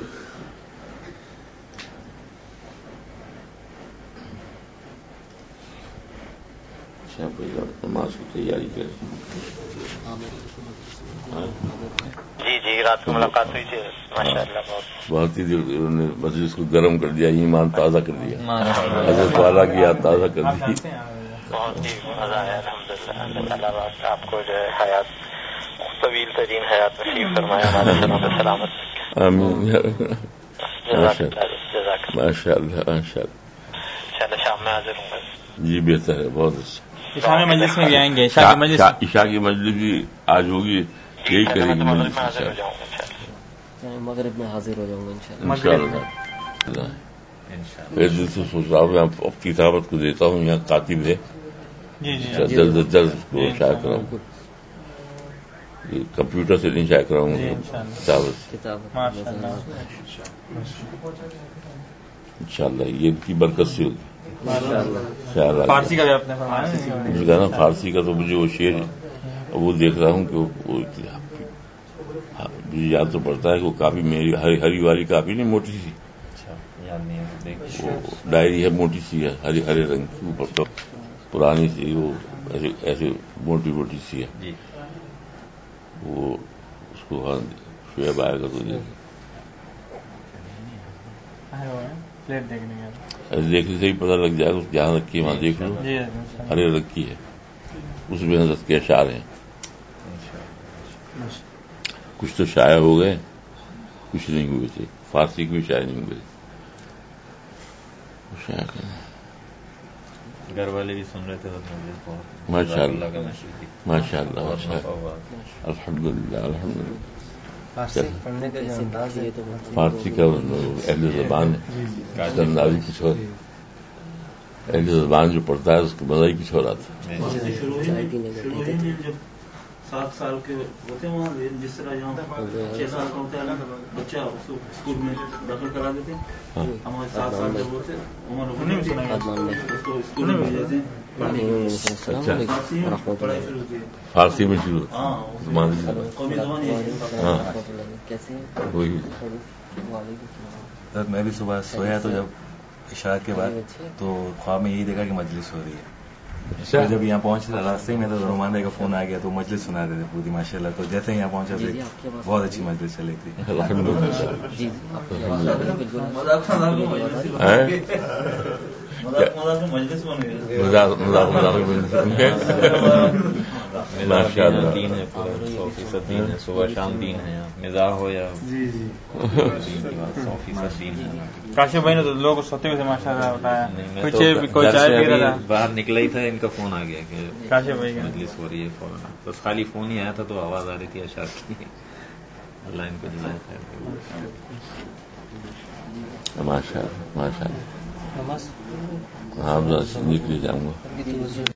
[SPEAKER 2] نماز کی تیاری کریں.
[SPEAKER 7] جی جی رات کو ملاقات ہوئی تھی ماشاء اللہ.
[SPEAKER 2] بہت ہی انہوں نے مجلس کو گرم کر دیا، ایمان تازہ کر دیا، حضرت والا کی یاد تازہ کر دی.
[SPEAKER 7] بہت ہی مزہ آیا الحمد للہ. اللہ تعالیٰ آپ کو جو ہے حیات طویل ترین حیات نصیب فرمایا، ہمارے سروں پہ سلامت.
[SPEAKER 2] آمین.
[SPEAKER 7] ماشاء اللہ
[SPEAKER 2] ماشاء اللہ.
[SPEAKER 7] انشاءاللہ شام میں حاضر ہوں گا.
[SPEAKER 2] جی بہتر ہے، بہت اچھا.
[SPEAKER 4] عشاء کی مجلس میں بھی آئیں گے. عشاء کی مجلس
[SPEAKER 2] عشاء کی مجلس بھی آج ہوگی، یہی کرے گی
[SPEAKER 7] مغرب میں حاضر ہو جاؤں گا.
[SPEAKER 5] مغرب میں حاضر ہو جاؤں گا
[SPEAKER 2] انشاءاللہ. میں دل سے سوچ رہا ہوں میں آپ کی کتابت کو دیتا ہوں، یہاں کاتب ہے، جلد از جلد اس کو شائع کراؤں. کمپیوٹر سے نہیں شائع کراؤں گا، کتابت انشاءاللہ. یہ ان کی برکت سے ہوگی.
[SPEAKER 4] فارسی کا بھی آپ نے فرمایا
[SPEAKER 2] نا، فارسی کا تو مجھے وہ شعر وہ دیکھ رہا ہوں کہ وہ مجھے یاد تو پڑتا ہے کہ وہ کافی میری ہری والی کافی نہیں، موٹی سی وہ ڈائری ہے، موٹی سی ہے، ہرے ہرے رنگ کی، اوپر تو پرانی سی، وہ ایسے ایسے موٹی موٹی سی ہے. وہ اس کو ہاں شعیب آئے گا تو دیکھنے سے ہی پتہ لگ جائے گا. جہاں رکھی ہے وہاں دیکھ لو، ہرے رکھی ہے، اس میں حضرت کے اشعار ہیں. کچھ تو شائع ہو گئے، کچھ نہیں ہوئے تھے. فارسی کی بھی شائع نہیں ہوئے.
[SPEAKER 6] گھر والے بھی سن رہے تھے.
[SPEAKER 2] ماشاء اللہ ماشاء اللہ الحمد للہ الحمد للہ. فارسی کا اہل زبان ہے، اس کا انداز ہی کچھ اور. اہل زبان جو پڑھتا ہے اس کو مزہ ہی کچھ اور آتا ہے.
[SPEAKER 1] सात साल के होते हैं वहाँ, जिस तरह यहाँ छह साल का होता है बच्चा उसको स्कूल में दाखिल करा देते हैं, हमारे सात साल जब होते उम्र होने में उसको स्कूल में भेज देते हैं।
[SPEAKER 2] अच्छा
[SPEAKER 1] पढ़ाई शुरू की
[SPEAKER 2] फारसी में शुरू
[SPEAKER 1] हाँ कौमी ज़बान ये
[SPEAKER 2] हाँ वही
[SPEAKER 8] सर मैं भी सुबह सोया तो जब इशारा के बाद तो ख्वाब में यही देखा कि मजलिस हो रही है।
[SPEAKER 2] अच्छा
[SPEAKER 8] जब यहाँ पहुंचे रास्ते में तो नुमाइंदे का फोन आ गया तो मजलिस सुना रहे थे पूरी माशाल्लाह। तो जैसे ही यहाँ पहुंचा तो बहुत अच्छी मजलिस चली थी।
[SPEAKER 1] मजाक मजाक में मजलिस बन गई।
[SPEAKER 2] मजाक मजाक मजाक माशाल्लाह
[SPEAKER 6] दीन है पूरा सौ फीसद दीन है, सुबह शाम दीन है यहाँ, मिजाह हो या
[SPEAKER 1] जी जी
[SPEAKER 6] दीन की बात सौ फीसद दीन है।
[SPEAKER 4] काशिफ भाई ने तो लोगों को सोते हुए माशाल्लाह बताया,
[SPEAKER 6] नहीं, मैं
[SPEAKER 4] कुछ
[SPEAKER 6] तो
[SPEAKER 4] कोई
[SPEAKER 6] घर
[SPEAKER 4] चाय
[SPEAKER 6] से
[SPEAKER 4] पी
[SPEAKER 6] अभी
[SPEAKER 4] रहा था,
[SPEAKER 6] बाहर निकला ही था, इनका फोन आ गया कि
[SPEAKER 4] काशिफ भाई का
[SPEAKER 6] मजलिस हो रही है फौरन। बस खाली फोन ही आया था तो आवाज आ रही थी अशार की। अल्लाह इनको जज़ाए खैर।
[SPEAKER 2] माशाल्लाह माशाल्लाह
[SPEAKER 5] नमाज
[SPEAKER 2] हाँ निकली जाऊंगा।